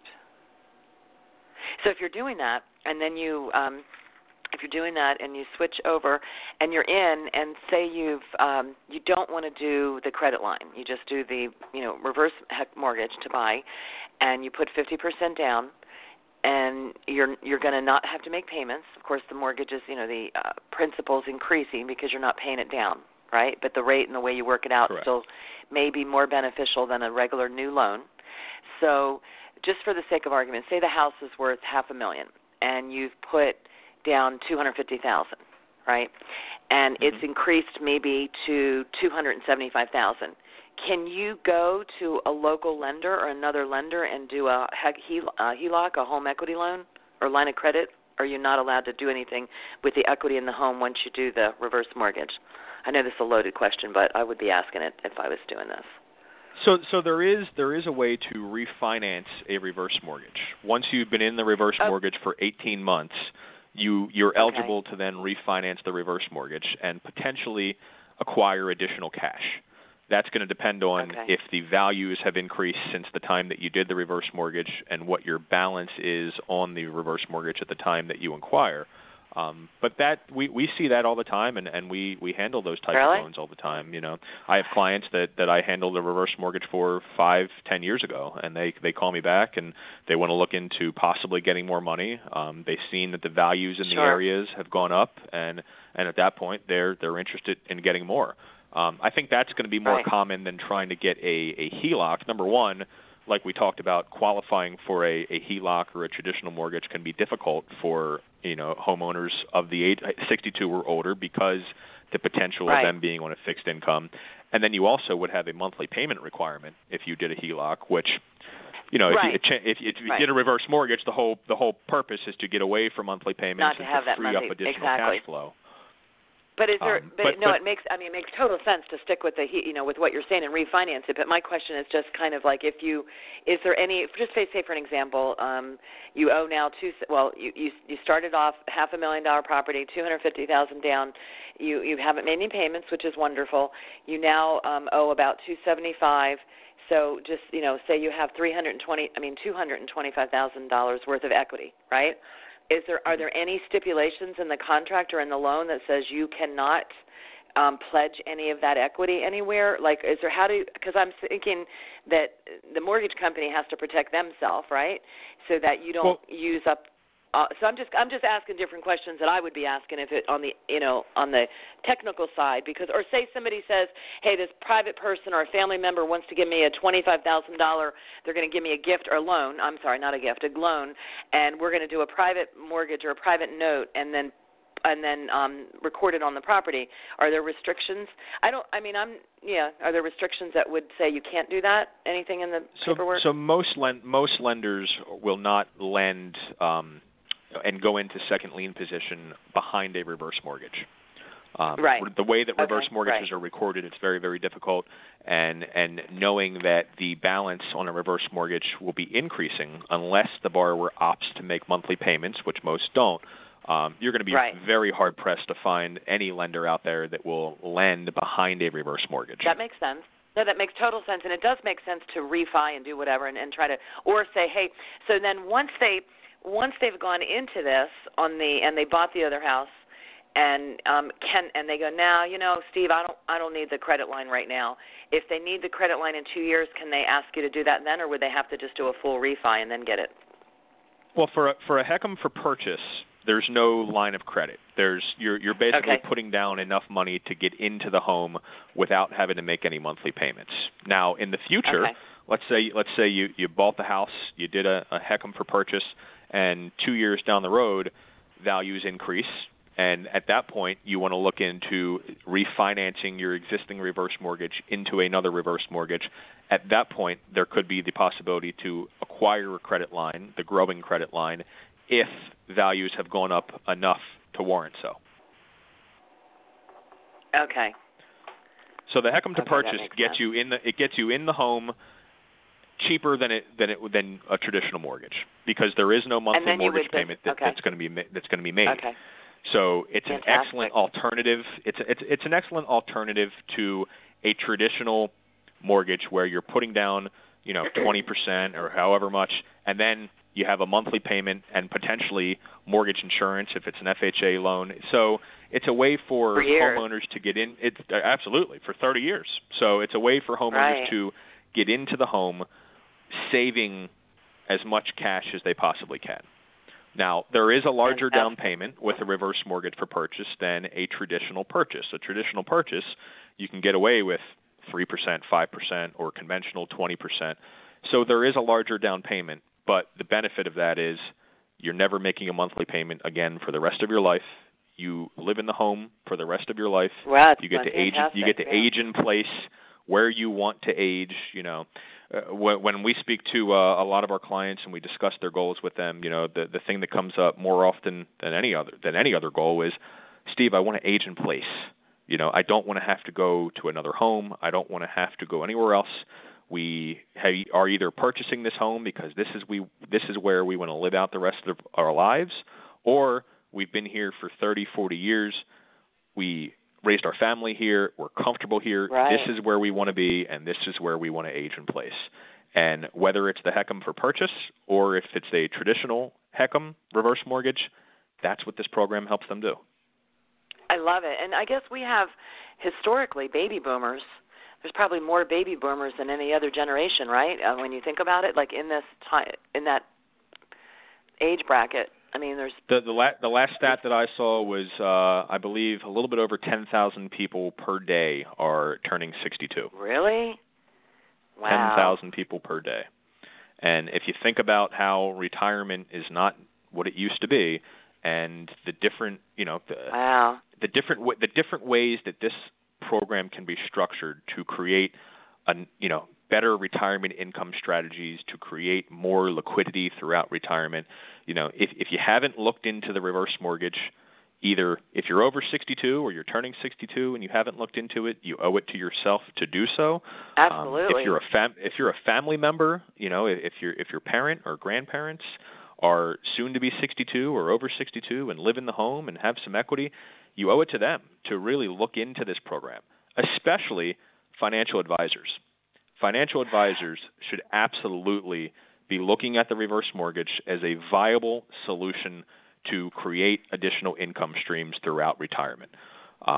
So if you're doing that, and then you, um, if you're doing that, and you switch over, and you're in, and say you've, um, you don't want to do the credit line, you just do the, you know, reverse mortgage to buy, and you put fifty percent down, and you're you're going to not have to make payments. Of course, the mortgage is, you know, the uh, principal's increasing because you're not paying it down, right? But the rate and the way you work it out Correct. still may be more beneficial than a regular new loan. So just for the sake of argument, say the house is worth half a million, and you've put down two hundred fifty thousand dollars, right? And mm-hmm. it's increased maybe to two hundred seventy-five thousand dollars. Can you go to a local lender or another lender and do a H E L O C, a home equity loan or line of credit? Or are you not allowed to do anything with the equity in the home once you do the reverse mortgage? I know this is a loaded question, but I would be asking it if I was doing this. So, so there is there is a way to refinance a reverse mortgage. Once you've been in the reverse oh. mortgage for eighteen months, you you're okay. eligible to then refinance the reverse mortgage and potentially acquire additional cash. That's going to depend on okay. if the values have increased since the time that you did the reverse mortgage and what your balance is on the reverse mortgage at the time that you inquire. Um, but that we, we see that all the time, and, and we, we handle those types really? of loans all the time. You know, I have clients that, that I handled a reverse mortgage for five, ten years ago, and they they call me back and they want to look into possibly getting more money. Um, they've seen that the values in sure. the areas have gone up, and, and at that point they're they're interested in getting more. Um, I think that's going to be more right. common than trying to get a, a H E L O C. Number one, like we talked about, qualifying for a, a H E L O C or a traditional mortgage can be difficult for you know homeowners of the age sixty-two or older because the potential right. of them being on a fixed income. And then you also would have a monthly payment requirement if you did a H E L O C, which you know right. if you, if, if you right. did a reverse mortgage, the whole the whole purpose is to get away from monthly payments Not to and have to that free monthly, up additional exactly. cash flow. But is there? Um, but, but no, but, it makes. I mean, it makes total sense to stick with the, you know, with what you're saying and refinance it. But my question is just kind of like, if you, is there any? Just say, say for an example, um, you owe now two. Well, you you you started off half a million dollar property, two hundred fifty thousand down. You you haven't made any payments, which is wonderful. You now um, owe about two seventy five. So just you know, say you have three hundred twenty. I mean, two hundred twenty five thousand dollars worth of equity, right? Is there are there any stipulations in the contract or in the loan that says you cannot um, pledge any of that equity anywhere? Like, is there how do? Because I'm thinking that the mortgage company has to protect themselves, right? So that you don't well, use up Uh, so I'm just I'm just asking different questions that I would be asking if it on the you know on the technical side, because or say somebody says, hey, this private person or a family member wants to give me a twenty-five thousand dollars, they're going to give me a gift or loan. I'm sorry, not a gift, a loan, and we're going to do a private mortgage or a private note, and then and then um, record it on the property. Are there restrictions? I don't. I mean, I'm. Yeah. Are there restrictions that would say you can't do that? Anything in the so, paperwork? So most lend, most lenders will not lend um, and go into second lien position behind a reverse mortgage. Um, right. The way that reverse okay. mortgages right. are recorded, it's very, very difficult. And and knowing that the balance on a reverse mortgage will be increasing unless the borrower opts to make monthly payments, which most don't. Um, you're going to be right. very hard-pressed to find any lender out there that will lend behind a reverse mortgage. That makes sense. No, that makes total sense, and it does make sense to refi and do whatever and, and try to, or say, hey, so then once, they, once they've gone into this on the and they bought the other house, and um, can and they go, now, you know, Steve, I don't I don't need the credit line right now. If they need the credit line in two years, can they ask you to do that then, or would they have to just do a full refi and then get it? Well, for a, for a HECM for purchase, there's no line of credit. There's you're you're basically okay. putting down enough money to get into the home without having to make any monthly payments. Now, in the future, okay. let's say let's say you, you bought the house, you did a, a HECM for purchase, and two years down the road, values increase, and at that point, you want to look into refinancing your existing reverse mortgage into another reverse mortgage. At that point, there could be the possibility to acquire a credit line, the growing credit line, if values have gone up enough to warrant so. Okay. So the HECM to okay, purchase gets sense. you in the it gets you in the home cheaper than it than it than a traditional mortgage, because there is no monthly mortgage just, payment that, okay. that's going to be that's going to be made. Okay. So it's Fantastic. an excellent alternative. It's it's it's an excellent alternative to a traditional mortgage where you're putting down, you know, twenty percent or however much, and then you have a monthly payment and potentially mortgage insurance if it's an F H A loan. So it's a way for, for homeowners to get in. It, absolutely, for thirty years. So it's a way for homeowners right. to get into the home, saving as much cash as they possibly can. Now, there is a larger down payment with a reverse mortgage for purchase than a traditional purchase. A traditional purchase, you can get away with three percent, five percent, or conventional twenty percent. So there is a larger down payment. But the benefit of that is you're never making a monthly payment again for the rest of your life. You live in the home for the rest of your life. Wow, you get to age. You get to yeah. age in place where you want to age. You know, uh, when we speak to uh, a lot of our clients and we discuss their goals with them, you know, the the thing that comes up more often than any other than any other goal is, Steve, I want to age in place. You know, I don't want to have to go to another home. I don't want to have to go anywhere else. We have, are either purchasing this home because this is we this is where we want to live out the rest of our lives, or we've been here for thirty, forty years. We raised our family here. We're comfortable here. Right. This is where we want to be, and this is where we want to age in place. And whether it's the HECM for purchase or if it's a traditional HECM reverse mortgage, that's what this program helps them do. I love it. And I guess we have historically baby boomers. There's probably more baby boomers than any other generation, right? Uh, when you think about it, like in this time, in that age bracket. I mean, there's the the, la- the last stat that I saw was, uh, I believe, a little bit over ten thousand people per day are turning sixty-two. Really? Wow. ten thousand people per day. And if you think about how retirement is not what it used to be, and the different, you know, the, wow. the different w- the different ways that this program can be structured to create, a, you know, better retirement income strategies, to create more liquidity throughout retirement. You know, if if you haven't looked into the reverse mortgage, either if you're over sixty-two or you're turning sixty-two and you haven't looked into it, you owe it to yourself to do so. Absolutely. Um, if you're a fam- if you're a family member, you know, if you're if your parent or grandparents are soon to be sixty-two or over sixty-two and live in the home and have some equity, you owe it to them to really look into this program, especially financial advisors. Financial advisors should absolutely be looking at the reverse mortgage as a viable solution to create additional income streams throughout retirement. Um,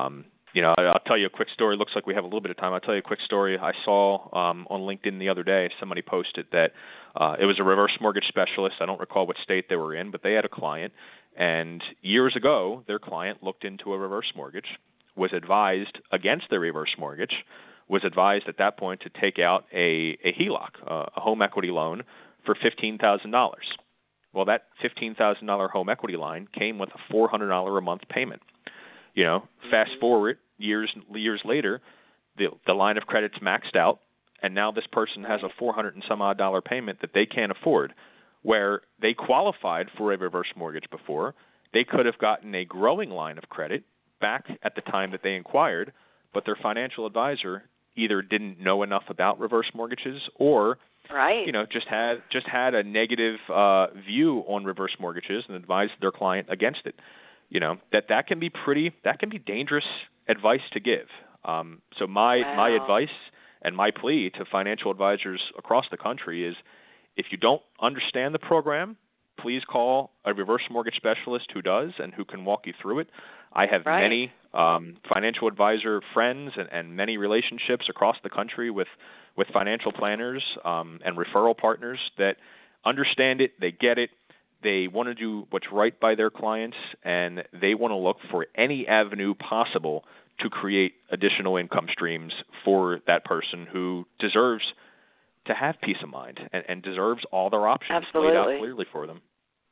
you know, I'll tell you a quick story. It looks like we have a little bit of time. I'll tell you a quick story. I saw um, on LinkedIn the other day, somebody posted that uh, it was a reverse mortgage specialist. I don't recall what state they were in, but they had a client. And years ago, their client looked into a reverse mortgage, was advised against the reverse mortgage, was advised at that point to take out a, a H E L O C, uh, a home equity loan, for fifteen thousand dollars. Well, that fifteen thousand dollars home equity line came with a four hundred dollars a month payment. You know, mm-hmm. fast forward years years later, the the line of credit's maxed out, and now this person has a four hundred and some odd dollar payment that they can't afford. Where they qualified for a reverse mortgage before, they could have gotten a growing line of credit back at the time that they inquired, but their financial advisor either didn't know enough about reverse mortgages or Right. you know, just had just had a negative uh, view on reverse mortgages and advised their client against it. You know, that that can be pretty that can be dangerous advice to give. Um, so my wow. my advice and my plea to financial advisors across the country is, if you don't understand the program, please call a reverse mortgage specialist who does and who can walk you through it. I have right. many um, financial advisor friends and, and many relationships across the country with with financial planners um, and referral partners that understand it, they get it, they want to do what's right by their clients, and they want to look for any avenue possible to create additional income streams for that person who deserves to have peace of mind and, and deserves all their options Absolutely. laid out clearly for them.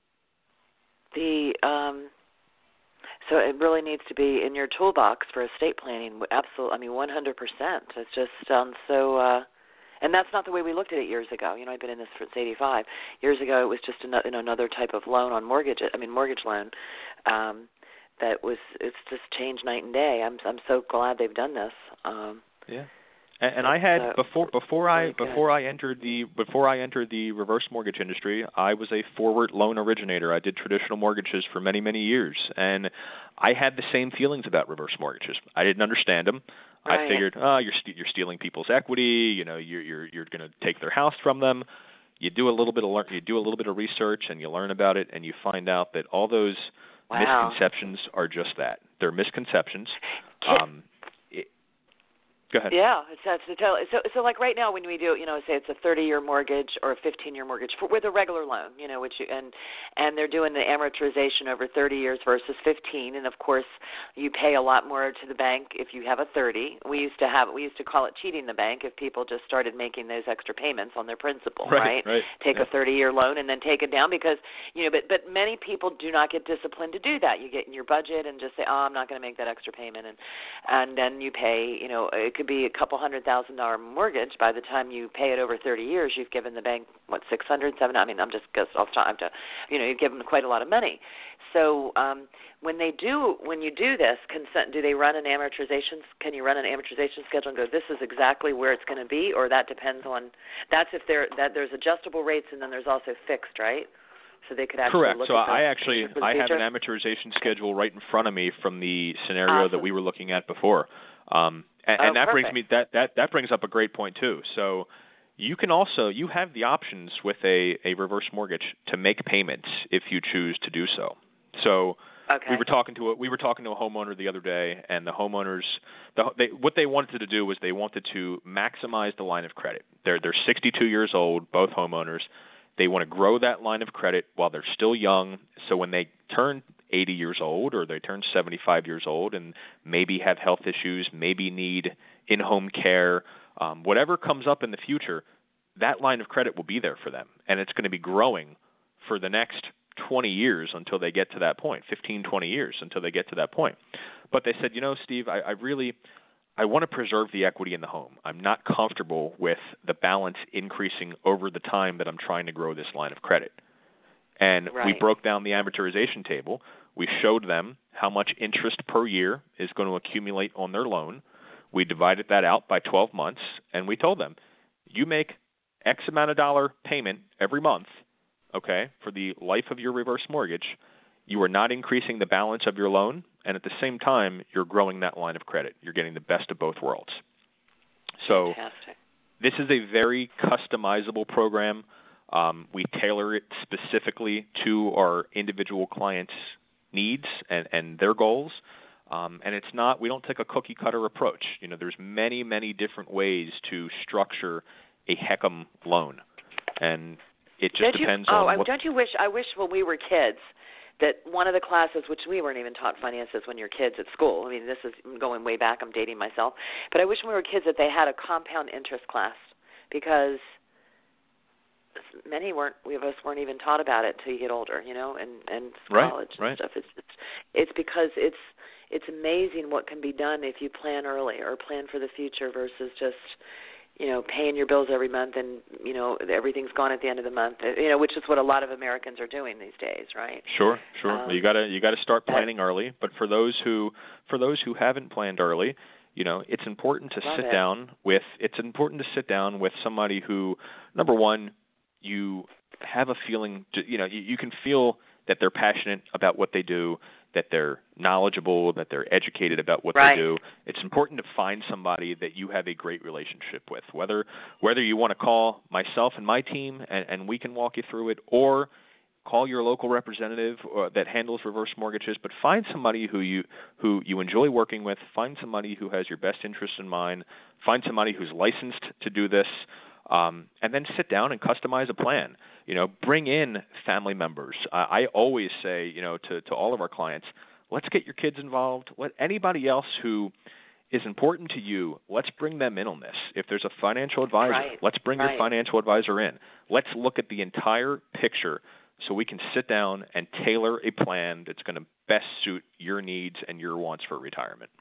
The um, so it really needs to be in your toolbox for estate planning. Absolutely, I mean, one hundred percent. It just sounds so, uh, and that's not the way we looked at it years ago. You know, I've been in this since eighty-five. Years ago, it was just another, you know, another type of loan on mortgage. I mean, mortgage loan. Um, that was it's just changed night and day. I'm I'm so glad they've done this. Um, yeah. And, and I had uh, before before I really before I entered the before I entered the reverse mortgage industry, I was a forward loan originator. I did traditional mortgages for many many years, and I had the same feelings about reverse mortgages. I didn't understand them. Right. I figured, oh, you're st- you're stealing people's equity. You know, you're you're you're going to take their house from them. You do a little bit of learn, you do a little bit of research, and you learn about it, and you find out that all those wow. misconceptions are just that. They're misconceptions. Um, Go ahead. Yeah, it's, it's totally, so so like right now when we do, you know, say it's a thirty-year mortgage or a fifteen-year mortgage for, with a regular loan, you know, which you, and and they're doing the amortization over thirty years versus fifteen, and of course you pay a lot more to the bank if you have a thirty. We used to have we used to call it cheating the bank if people just started making those extra payments on their principal, right? right? right. Take yeah. a thirty-year loan and then take it down because you know, but but many people do not get disciplined to do that. You get in your budget and just say, oh, I'm not going to make that extra payment, and and then you pay, you know, it could be a couple hundred thousand dollar mortgage. By the time you pay it over thirty years, you've given the bank what six hundred, seven. I mean, I'm just because off time to, you know, you've given them quite a lot of money. So um, when they do, when you do this, consent, do they run an amortization? Can you run an amortization schedule and go, this is exactly where it's going to be, or that depends on? That's if there that there's adjustable rates and then there's also fixed, right? So they could actually Correct. look so at the, I actually the I have future. an amortization schedule right in front of me from the scenario awesome. that we were looking at before, um, and, oh, and that perfect. brings me that, that that brings up a great point too. So you can also you have the options with a, a reverse mortgage to make payments if you choose to do so. So okay. we were talking to a, we were talking to a homeowner the other day, and the homeowners the, they, what they wanted to do was they wanted to maximize the line of credit. They're they're sixty-two years old, both homeowners. They want to grow that line of credit while they're still young, so when they turn eighty years old or they turn seventy-five years old and maybe have health issues, maybe need in-home care, um, whatever comes up in the future, that line of credit will be there for them, and it's going to be growing for the next twenty years until they get to that point, fifteen, twenty years until they get to that point. But they said, you know, Steve, I, I really – I want to preserve the equity in the home. I'm not comfortable with the balance increasing over the time that I'm trying to grow this line of credit. And right. we broke down the amortization table. We showed them how much interest per year is going to accumulate on their loan. We divided that out by twelve months, and we told them, you make X amount of dollar payment every month, okay, for the life of your reverse mortgage. You are not increasing the balance of your loan, and at the same time, you're growing that line of credit. You're getting the best of both worlds. So Fantastic. This is a very customizable program. Um, we tailor it specifically to our individual clients' needs and, and their goals. Um, and it's not, we don't take a cookie cutter approach. You know, there's many, many different ways to structure a HECM loan. And it just don't depends you, oh, on what. Don't you wish, I wish when we were kids that one of the classes, which we weren't even taught finances when you're kids at school. I mean, this is going way back. I'm dating myself. But I wish when we were kids that they had a compound interest class, because many weren't, we of us weren't even taught about it until you get older, you know, and, and college right, and right. stuff. It's, it's, it's because it's, it's amazing what can be done if you plan early or plan for the future versus just, you know, paying your bills every month and, you know, everything's gone at the end of the month, you know, which is what a lot of Americans are doing these days, right? Sure, sure. Um, you gotta you gotta start planning that, early. But for those who for those who haven't planned early, you know, it's important to sit it. down with it's important to sit down with somebody who, number one, you have a feeling, to, you know, you, you can feel that they're passionate about what they do, that they're knowledgeable, that they're educated about what right. they do. It's important to find somebody that you have a great relationship with, whether whether you want to call myself and my team and, and we can walk you through it, or call your local representative or, that handles reverse mortgages, but find somebody who you who you enjoy working with, find somebody who has your best interest in mind, find somebody who's licensed to do this, um, and then sit down and customize a plan. You know, bring in family members. Uh, I always say, you know, to, to all of our clients, let's get your kids involved. Let anybody else who is important to you, let's bring them in on this. If there's a financial advisor, right. let's bring right. your financial advisor in. Let's look at the entire picture so we can sit down and tailor a plan that's going to best suit your needs and your wants for retirement.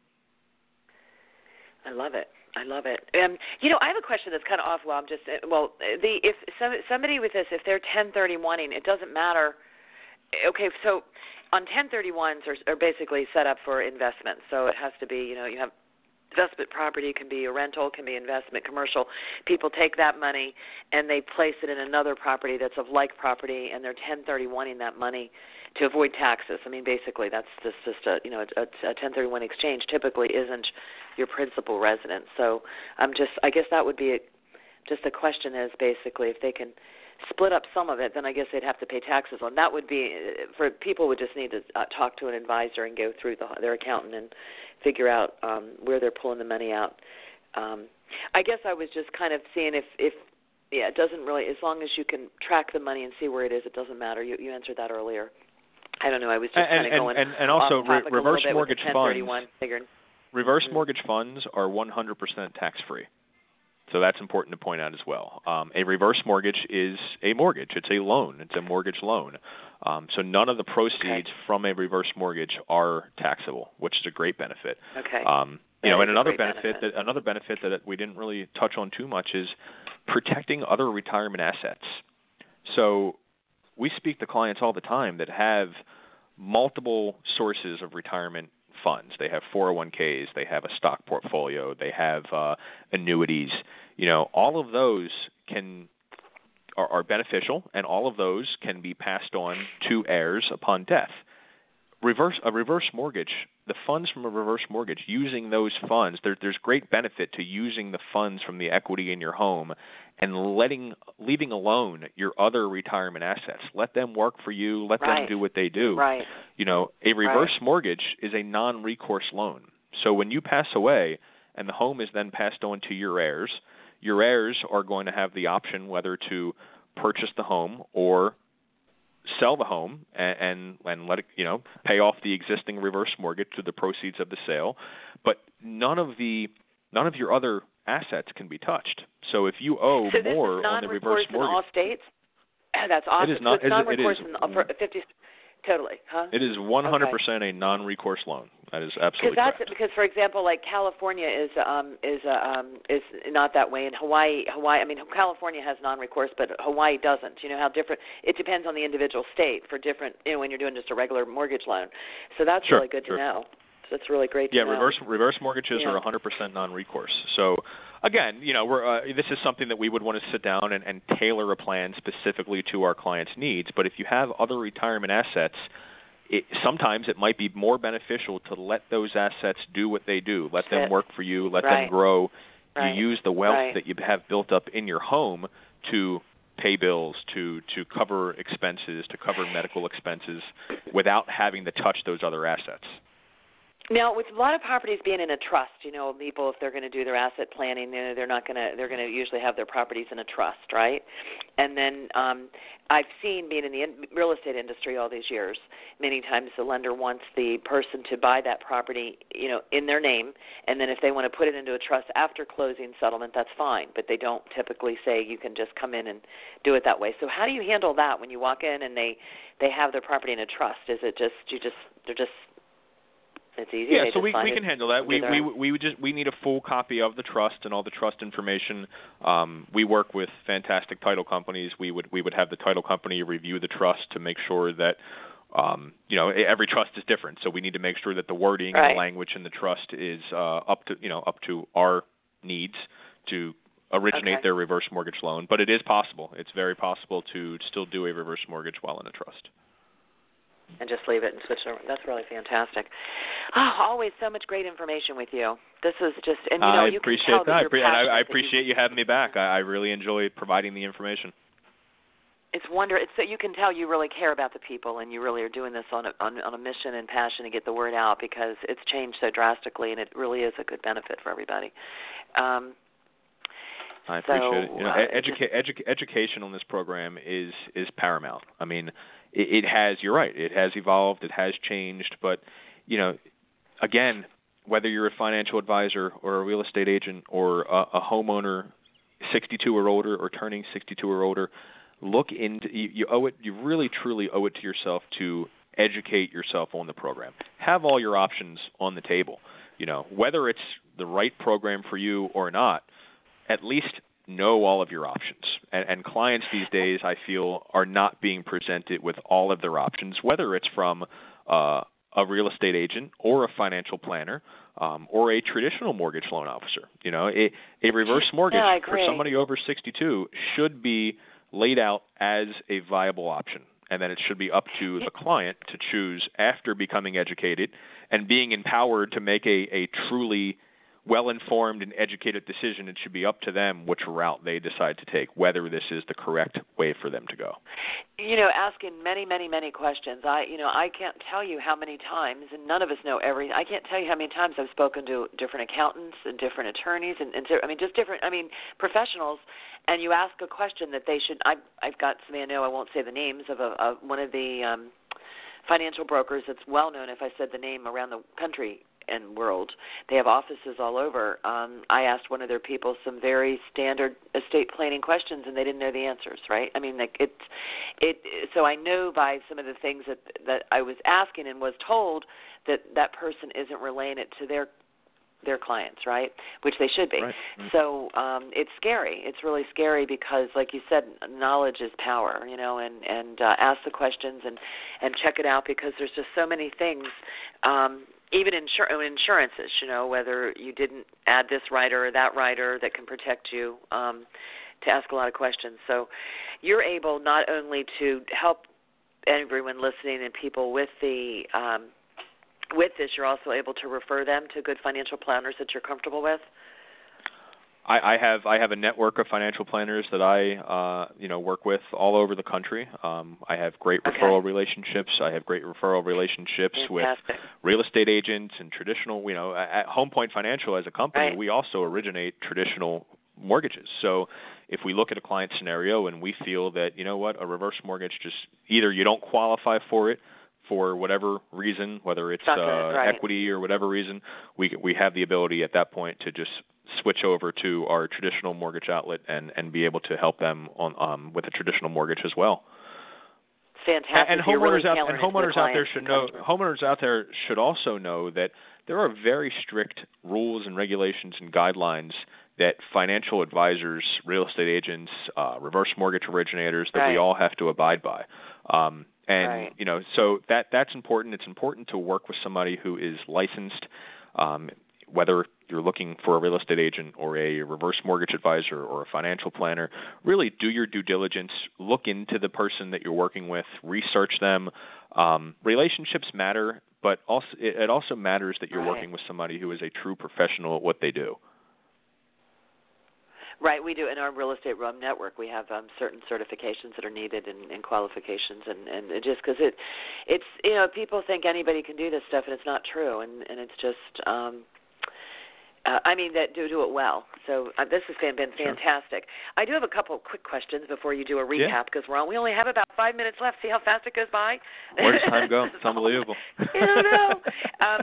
I love it. I love it. Um, you know, I have a question that's kind of off. Well, I'm just well, the if some, somebody with this, if they're ten thirty-one-ing, it doesn't matter. Okay, so on ten thirty-ones are, are basically set up for investment. So it has to be, you know, you have investment property, can be a rental, can be investment, commercial. People take that money and they place it in another property that's of like property, and they're ten thirty-one-ing that money to avoid taxes. I mean, basically, that's just, just a, you know, a, a ten thirty-one exchange typically isn't your principal residence. So I'm just, I guess that would be a, just the question is basically if they can split up some of it, then I guess they'd have to pay taxes on. That would be, for people would just need to uh, talk to an advisor and go through the, their accountant and figure out um, where they're pulling the money out. Um, I guess I was just kind of seeing if, if, yeah, it doesn't really, as long as you can track the money and see where it is, it doesn't matter. You, you answered that earlier. I don't know. I was just and, kind of and, going and, and also off topic re- reverse a little bit mortgage with the ten thirty-one funds. figured. Reverse Mm-hmm. mortgage funds are one hundred percent tax-free. So that's important to point out as well. Um, a reverse mortgage is a mortgage. It's a loan. It's a mortgage loan. Um, so none of the proceeds okay. from a reverse mortgage are taxable, which is a great benefit. Okay. Um, you that know, and another benefit, benefit that another benefit that we didn't really touch on too much is protecting other retirement assets. So we speak to clients all the time that have multiple sources of retirement funds. They have four oh one k's, they have a stock portfolio, they have uh, annuities. You know, all of those can are, are beneficial, and all of those can be passed on to heirs upon death. Reverse a reverse mortgage, the funds from a reverse mortgage, using those funds, there, there's great benefit to using the funds from the equity in your home and letting leaving alone your other retirement assets. Let them work for you. Let right. them do what they do. Right. You know, a reverse right. mortgage is a non-recourse loan. So when you pass away and the home is then passed on to your heirs, your heirs are going to have the option whether to purchase the home or sell the home and, and and let it, you know, pay off the existing reverse mortgage to the proceeds of the sale, but none of the none of your other assets can be touched. So if you owe so more on the reverse mortgage, in all states. That's awesome. It is not. So it's non-recourse it is, in for fifty. Totally, huh? It is one hundred percent okay. a non-recourse loan. That is absolutely that's, correct. Because, for example, like California is um, is uh, um, is not that way, and Hawaii, Hawaii. I mean, California has non-recourse, but Hawaii doesn't. You know how different? It depends on the individual state for different. You know, when you're doing just a regular mortgage loan. So that's sure, really good sure. to know. So that's really great to yeah, know. reverse reverse mortgages yeah. are one hundred percent non-recourse. So again, you know, we're uh, this is something that we would want to sit down and, and tailor a plan specifically to our clients' needs. But if you have other retirement assets, It, sometimes it might be more beneficial to let those assets do what they do. Let them work for you. Let right. them grow. Right. You use the wealth right. that you have built up in your home to pay bills, to, to cover expenses, to cover medical expenses without having to touch those other assets. Now, with a lot of properties being in a trust, you know, people, if they're going to do their asset planning, you know, they're not going to, they're going to usually have their properties in a trust, right? And then um, I've seen, being in the in, real estate industry all these years, many times the lender wants the person to buy that property, you know, in their name, and then if they want to put it into a trust after closing settlement, that's fine, but they don't typically say you can just come in and do it that way. So how do you handle that when you walk in and they, they have their property in a trust? Is it just, you just, they're just, it's easy. Yeah, they so we, we it, can handle that. We we we would just we need a full copy of the trust and all the trust information. Um, we work with fantastic title companies. We would we would have the title company review the trust to make sure that um, you know every trust is different. So we need to make sure that the wording right. and the language in the trust is uh, up to you know up to our needs to originate okay. their reverse mortgage loan. But it is possible. It's very possible to still do a reverse mortgage while in a trust. And just leave it and switch it over. That's really fantastic. Oh, always so much great information with you. This is just, and you know, I you appreciate can tell that. that. You're I, I, I passionate appreciate you, you having me back. I, I really enjoy providing the information. It's wonder. It's that you can tell you really care about the people, and you really are doing this on a, on, on a mission and passion to get the word out, because it's changed so drastically, and it really is a good benefit for everybody. Um, I appreciate so, it. You know, uh, educa- edu- education on this program is is paramount. I mean, it, it has. You're right. It has evolved. It has changed. But you know, again, whether you're a financial advisor or a real estate agent or a, a homeowner, sixty-two or older, or turning sixty-two or older, look into. You, you owe it. You really, truly owe it to yourself to educate yourself on the program. Have all your options on the table. You know, whether it's the right program for you or not, at least know all of your options. And, and clients these days, I feel, are not being presented with all of their options, whether it's from uh, a real estate agent or a financial planner um, or a traditional mortgage loan officer. You know, a, a reverse mortgage yeah, for somebody over sixty-two should be laid out as a viable option. And then it should be up to the client to choose after becoming educated and being empowered to make a, a truly well-informed and educated decision. It should be up to them which route they decide to take, whether this is the correct way for them to go. You know, asking many, many, many questions. I, you know, I can't tell you how many times, and none of us know everything. I can't tell you how many times I've spoken to different accountants and different attorneys, and, and I mean, just different, I mean, professionals. And you ask a question that they should. I've, I've got somebody I know. I won't say the names of, a, of one of the um, financial brokers that's well known. If I said the name around the country and world, they have offices all over. Um, I asked one of their people some very standard estate planning questions, and they didn't know the answers. Right? I mean, like it's it. So I know by some of the things that that I was asking and was told that that person isn't relaying it to their their clients, right? Which they should be. Right. Mm-hmm. So um, it's scary. It's really scary because, like you said, knowledge is power, you know, and, and uh, ask the questions and, and check it out, because there's just so many things, um, even insur- insurances, you know, whether you didn't add this rider or that rider that can protect you, um, to ask a lot of questions. So you're able not only to help everyone listening and people with the um, with this, you're also able to refer them to good financial planners that you're comfortable with? I, I have I have a network of financial planners that I uh, you know work with all over the country. Um, I have great okay. referral relationships. I have great referral relationships Fantastic. with real estate agents and traditional. You know, at Home Point Financial as a company, right. we also originate traditional mortgages. So if we look at a client scenario and we feel that, you know what, a reverse mortgage, just either you don't qualify for it for whatever reason, whether it's uh, right. equity or whatever reason, we we have the ability at that point to just switch over to our traditional mortgage outlet and, and be able to help them on um, with a traditional mortgage as well. Fantastic. And, and You're homeowners really out and homeowners the out there should know homeowners out there should also know that there are very strict rules and regulations and guidelines that financial advisors, real estate agents, uh, reverse mortgage originators that right. we all have to abide by. Um, And, right. you know, so that that's important. It's important to work with somebody who is licensed, um, whether you're looking for a real estate agent or a reverse mortgage advisor or a financial planner. Really do your due diligence. Look into the person that you're working with. Research them. Um, relationships matter, but also it, it also matters that you're right. working with somebody who is a true professional at what they do. Right, we do in our real estate realm network. We have um, certain certifications that are needed and, and qualifications, and, and it just because it, it's you know people think anybody can do this stuff, and it's not true, and, and it's just um, uh, I mean that do do it well. So uh, this has been, been fantastic. Sure. I do have a couple of quick questions before you do a recap because yeah. we're on. We only have about five minutes left. See how fast it goes by. Where does time go? It's unbelievable. I don't know. Um,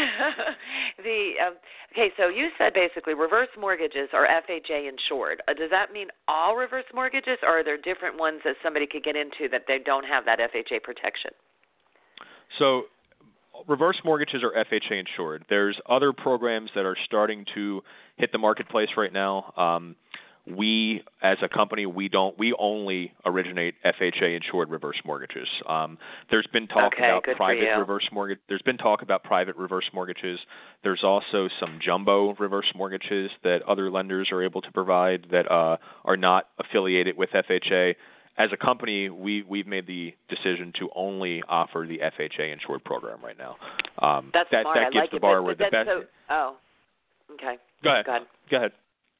the um, okay, so you said basically reverse mortgages are F H A insured. Uh, does that mean all reverse mortgages, or are there different ones that somebody could get into that they don't have that F H A protection? So reverse mortgages are F H A insured. There's other programs that are starting to hit the marketplace right now. Um, We, as a company, we don't. We only originate F H A insured reverse mortgages. Um, there's been talk okay, about private reverse mortgage. There's been talk about private reverse mortgages. There's also some jumbo reverse mortgages that other lenders are able to provide that uh, are not affiliated with F H A. As a company, we we've made the decision to only offer the F H A insured program right now. Um, That's that smart. that I gives like the it, borrower but, the but best. So, oh, okay. Go ahead. Go ahead. Go ahead.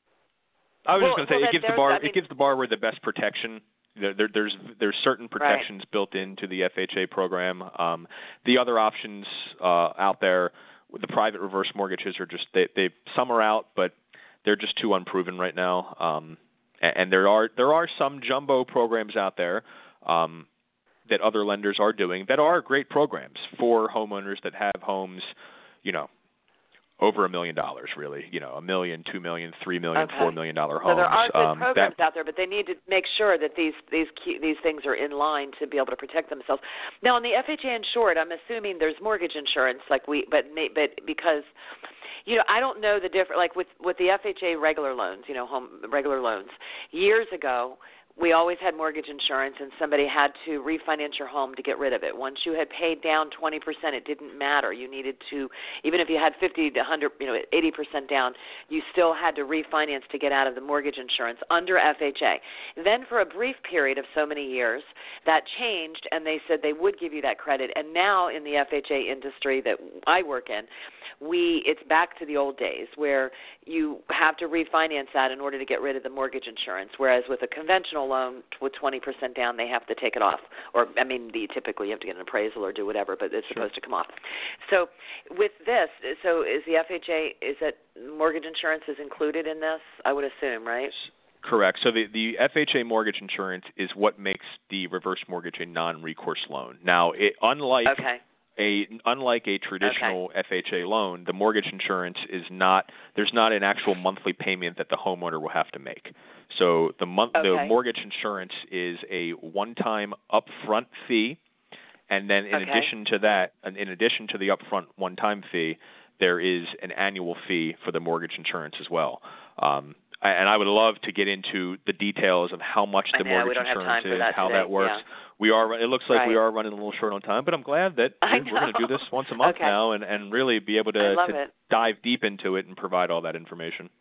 I was well, just going to say well, it gives the bar bar I mean, it gives the borrower the best protection. There, there, there's there's certain protections right. built into the F H A program. Um, the other options uh, out there, with the private reverse mortgages are just they, they some are out, but they're just too unproven right now. Um, and, and there are there are some jumbo programs out there um, that other lenders are doing that are great programs for homeowners that have homes, you know. Over a million dollars, really. You know, a million, two million, three million, okay. four million dollar homes. So there are good um, programs that, out there, but they need to make sure that these these key, these things are in line to be able to protect themselves. Now, on the F H A insured, I'm assuming there's mortgage insurance, like we, but may, but because, you know, I don't know the difference. Like with with the F H A regular loans, you know, home regular loans. Years ago, we always had mortgage insurance, and somebody had to refinance your home to get rid of it. Once you had paid down twenty percent, it didn't matter. You needed to, even if you had fifty to one hundred, you know, eighty percent down, you still had to refinance to get out of the mortgage insurance under F H A. Then for a brief period of so many years, that changed, and they said they would give you that credit. And now in the F H A industry that I work in, we it's back to the old days where you have to refinance that in order to get rid of the mortgage insurance, whereas with a conventional loan with twenty percent down, they have to take it off. Or, I mean, the, typically you have to get an appraisal or do whatever, but it's supposed to come off. So with this, so is the F H A, is that mortgage insurance is included in this? I would assume, right? Correct. So the, the F H A mortgage insurance is what makes the reverse mortgage a non-recourse loan. Now, it, unlike okay. a unlike a traditional okay. F H A loan, the mortgage insurance is not there's not an actual monthly payment that the homeowner will have to make. So the month okay. the mortgage insurance is a one-time upfront fee, and then in okay. addition to that, in addition to the upfront one-time fee, there is an annual fee for the mortgage insurance as well. Um, and I would love to get into the details of how much the I know, mortgage insurance is, that how today. that works. Yeah. We are. It looks like right. we are running a little short on time, but I'm glad that we're, we're going to do this once a month okay. now, and, and really be able to, to dive deep into it and provide all that information.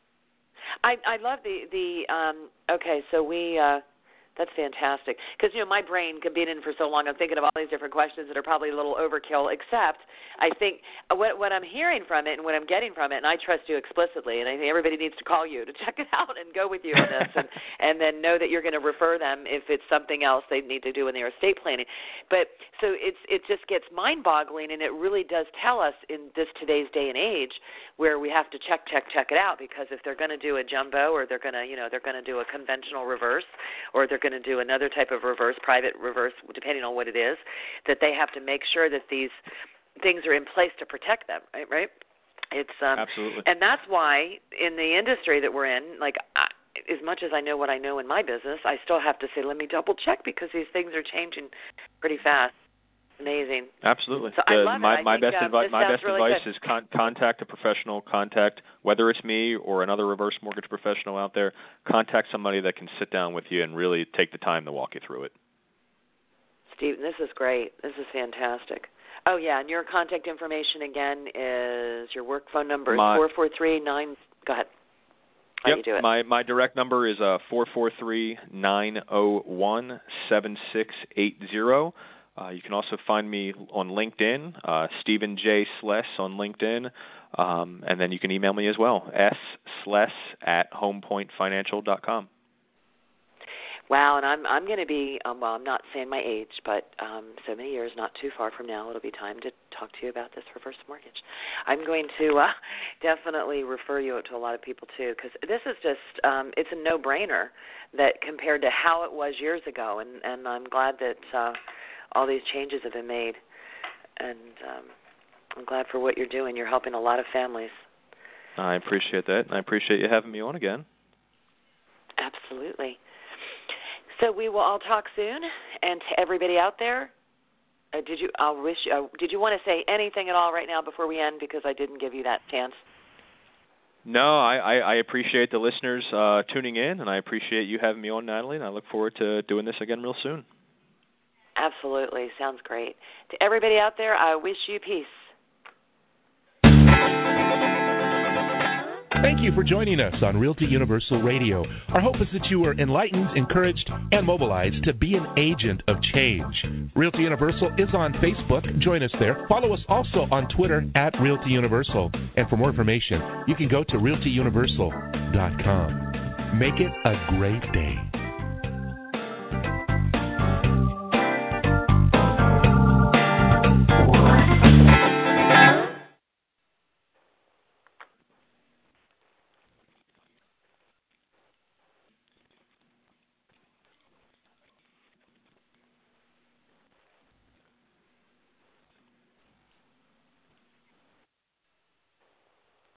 I I love the the um, okay. So we. Uh, That's fantastic. Because, you know, my brain, being in for so long, I'm thinking of all these different questions that are probably a little overkill, except I think what, what I'm hearing from it and what I'm getting from it, and I trust you explicitly, and I think everybody needs to call you to check it out and go with you on this, and, and then know that you're going to refer them if it's something else they need to do in their estate planning. But so it's it just gets mind-boggling, and it really does tell us in this today's day and age where we have to check, check, check it out, because if they're going to do a jumbo or they're going to, you know, they're going to do a conventional reverse, or they're going to do another type of reverse, private reverse, depending on what it is, that they have to make sure that these things are in place to protect them, right? Right? It's um, Absolutely. And that's why in the industry that we're in, like I, as much as I know what I know in my business, I still have to say, let me double check, because these things are changing pretty fast. Amazing. Absolutely. So the, I love my, it. I my think, best um, advice. My best really advice good. is con- contact a professional. Contact whether it's me or another reverse mortgage professional out there. Contact somebody that can sit down with you and really take the time to walk you through it. Steve, this is great. This is fantastic. Oh yeah, and your contact information again is your work phone number is four four three nine. Go ahead. How yep. do you do it? My my direct number is uh four four three nine zero one seven six eight zero. Uh, you can also find me on LinkedIn, uh, Stephen J. Sless on LinkedIn, um, and then you can email me as well, s sless at homepoint financial dot com. Wow, and I'm I'm going to be, um, well, I'm not saying my age, but um, so many years, not too far from now, it'll be time to talk to you about this reverse mortgage. I'm going to uh, definitely refer you to a lot of people, too, because this is just, um, it's a no-brainer that compared to how it was years ago, and, and I'm glad that uh, all these changes have been made, and um, I'm glad for what you're doing. You're helping a lot of families. I appreciate that, and I appreciate you having me on again. Absolutely. So we will all talk soon, and to everybody out there, uh, did you? I wish. Uh, did you want to say anything at all right now before we end? Because I didn't give you that chance. No, I, I, I appreciate the listeners uh, tuning in, and I appreciate you having me on, Natalie. And I look forward to doing this again real soon. Absolutely, sounds great. To everybody out there, I wish you peace. Thank you for joining us on Realty Universal Radio. Our hope is that you are enlightened, encouraged, and mobilized to be an agent of change. Realty Universal is on Facebook. Join us there. Follow us also on Twitter at Realty Universal. And for more information, you can go to realty universal dot com. Make it a great day.